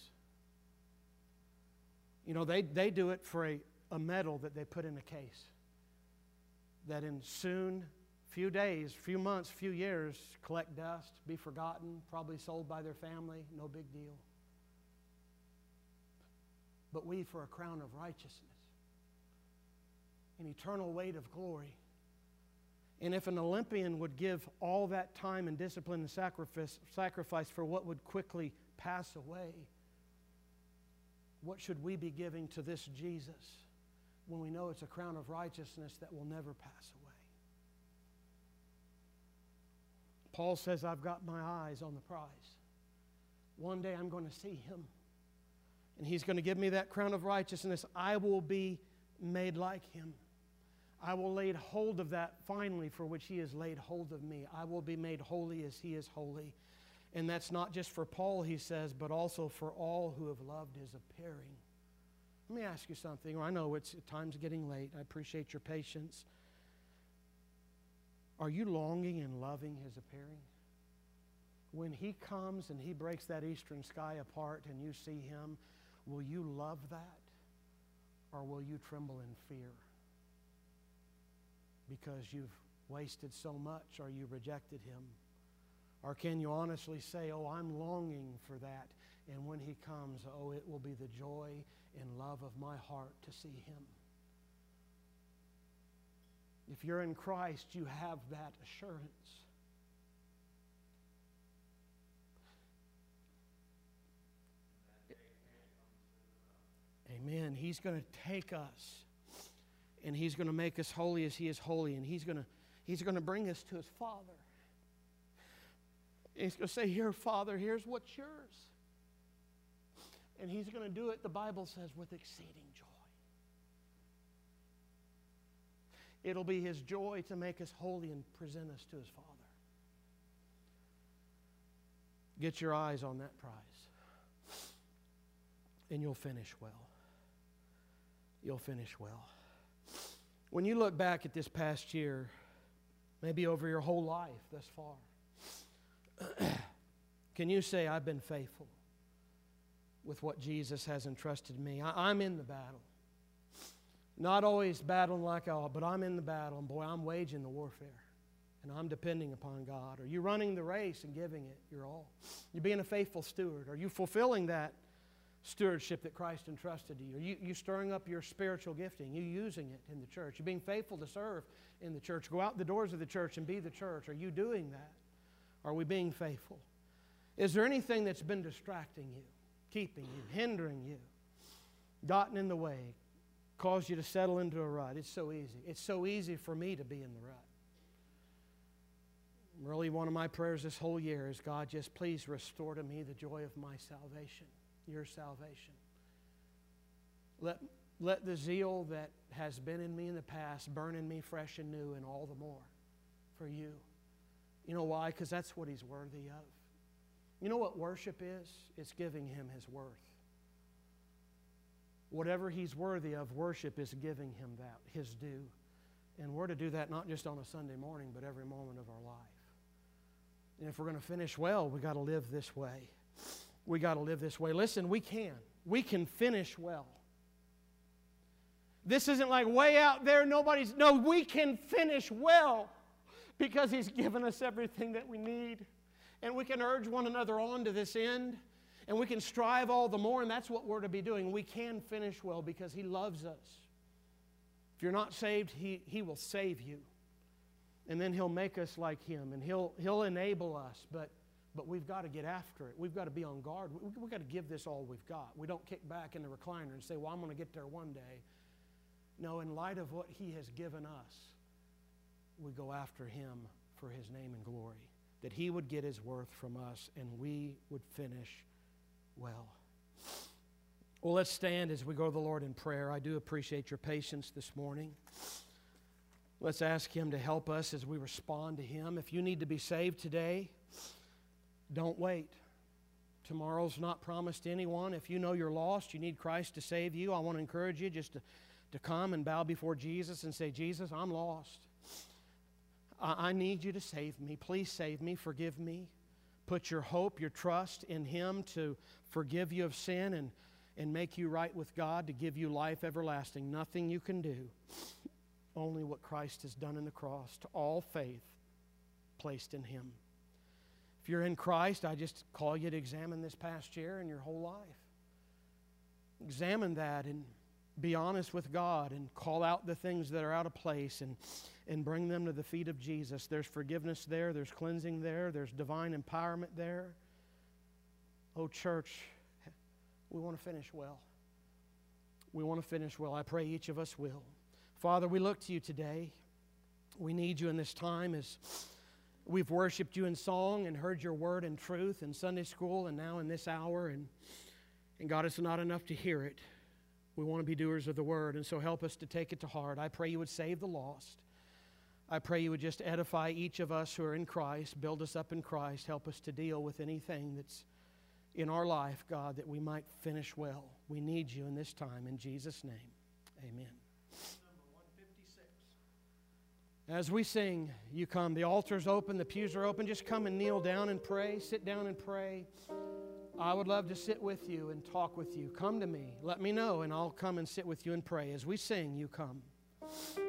You know, they do it for a medal that they put in a case that in soon, few days, few months, few years, collect dust, be forgotten, probably sold by their family, no big deal. But we for a crown of righteousness, an eternal weight of glory. And if an Olympian would give all that time and discipline and sacrifice for what would quickly pass away, what should we be giving to this Jesus when we know it's a crown of righteousness that will never pass away? Paul says, I've got my eyes on the prize. One day I'm going to see Him, and He's going to give me that crown of righteousness. I will be made like Him. I will lay hold of that finally for which He has laid hold of me. I will be made holy as He is holy. And that's not just for Paul, he says, but also for all who have loved His appearing. Let me ask you something. I know it's at times getting late. I appreciate your patience. Are you longing and loving His appearing? When He comes and He breaks that eastern sky apart and you see Him, will you love that? Or will you tremble in fear? Because you've wasted so much or you rejected Him? Or can you honestly say, oh, I'm longing for that, and when He comes, oh, it will be the joy and love of my heart to see Him. If you're in Christ, you have that assurance. Amen. He's going to take us and He's going to make us holy as He is holy, and He's going to bring us to His Father. He's going to say, here, Father, here's what's yours. And He's going to do it, the Bible says, with exceeding joy. It'll be His joy to make us holy and present us to His Father. Get your eyes on that prize, and you'll finish well. You'll finish well. When you look back at this past year, maybe over your whole life thus far, can you say, I've been faithful with what Jesus has entrusted me? I'm in the battle. Not always battling like I ought, but I'm in the battle, and boy, I'm waging the warfare, and I'm depending upon God. Are you running the race and giving it your all? You being a faithful steward? Are you fulfilling that stewardship that Christ entrusted to you? Are you stirring up your spiritual gifting? Are you using it in the church? You're being faithful to serve in the church. Go out the doors of the church and be the church. Are you doing that? Are we being faithful? Is there anything that's been distracting you, keeping you, hindering you, gotten in the way, caused you to settle into a rut? It's so easy. It's so easy for me to be in the rut. Really, one of my prayers this whole year is, God, just please restore to me the joy of my salvation, your salvation. Let the zeal that has been in me in the past burn in me fresh and new, and all the more for you. You know why? Because that's what He's worthy of. You know what worship is? It's giving Him His worth. Whatever He's worthy of, worship is giving Him that, His due. And we're to do that not just on a Sunday morning, but every moment of our life. And if we're going to finish well, we've got to live this way. We got to live this way. Listen, we can. We can finish well. This isn't like way out there, nobody's... No, we can finish well because He's given us everything that we need. And we can urge one another on to this end. And we can strive all the more, and that's what we're to be doing. We can finish well because He loves us. If you're not saved, He will save you. And then He'll make us like Him, and He'll enable us. But we've got to get after it. We've got to be on guard. We've got to give this all we've got. We don't kick back in the recliner and say, well, I'm going to get there one day. No, in light of what He has given us, we go after Him for His name and glory. That He would get His worth from us, and we would finish well. Well, let's stand as we go to the Lord in prayer. I do appreciate your patience this morning. Let's ask Him to help us as we respond to Him. If you need to be saved today, don't wait. Tomorrow's not promised to anyone. If you know you're lost, you need Christ to save you, I want to encourage you just to come and bow before Jesus and say, Jesus, I'm lost. I need you to save me. Please save me. Forgive me. Put your hope, your trust in Him to forgive you of sin and make you right with God, to give you life everlasting. Nothing you can do. Only what Christ has done in the cross. To all faith placed in Him. If you're in Christ, I just call you to examine this past year and your whole life. Examine that and be honest with God and call out the things that are out of place and bring them to the feet of Jesus. There's forgiveness there. There's cleansing there. There's divine empowerment there. Oh, church, we want to finish well. We want to finish well. I pray each of us will. Father, we look to You today. We need You in this time as we've worshiped You in song and heard Your word in truth in Sunday school and now in this hour. And God, it's not enough to hear it. We want to be doers of the word, and so help us to take it to heart. I pray You would save the lost. I pray you would just edify each of us who are in Christ, build us up in Christ, help us to deal with anything that's in our life, God, that we might finish well. We need you in this time. In Jesus' name, amen. Number 156. As we sing, you come. The altar's open, the pews are open. Just come and kneel down and pray. Sit down and pray. I would love to sit with you and talk with you. Come to me. Let me know, and I'll come and sit with you and pray. As we sing, you come.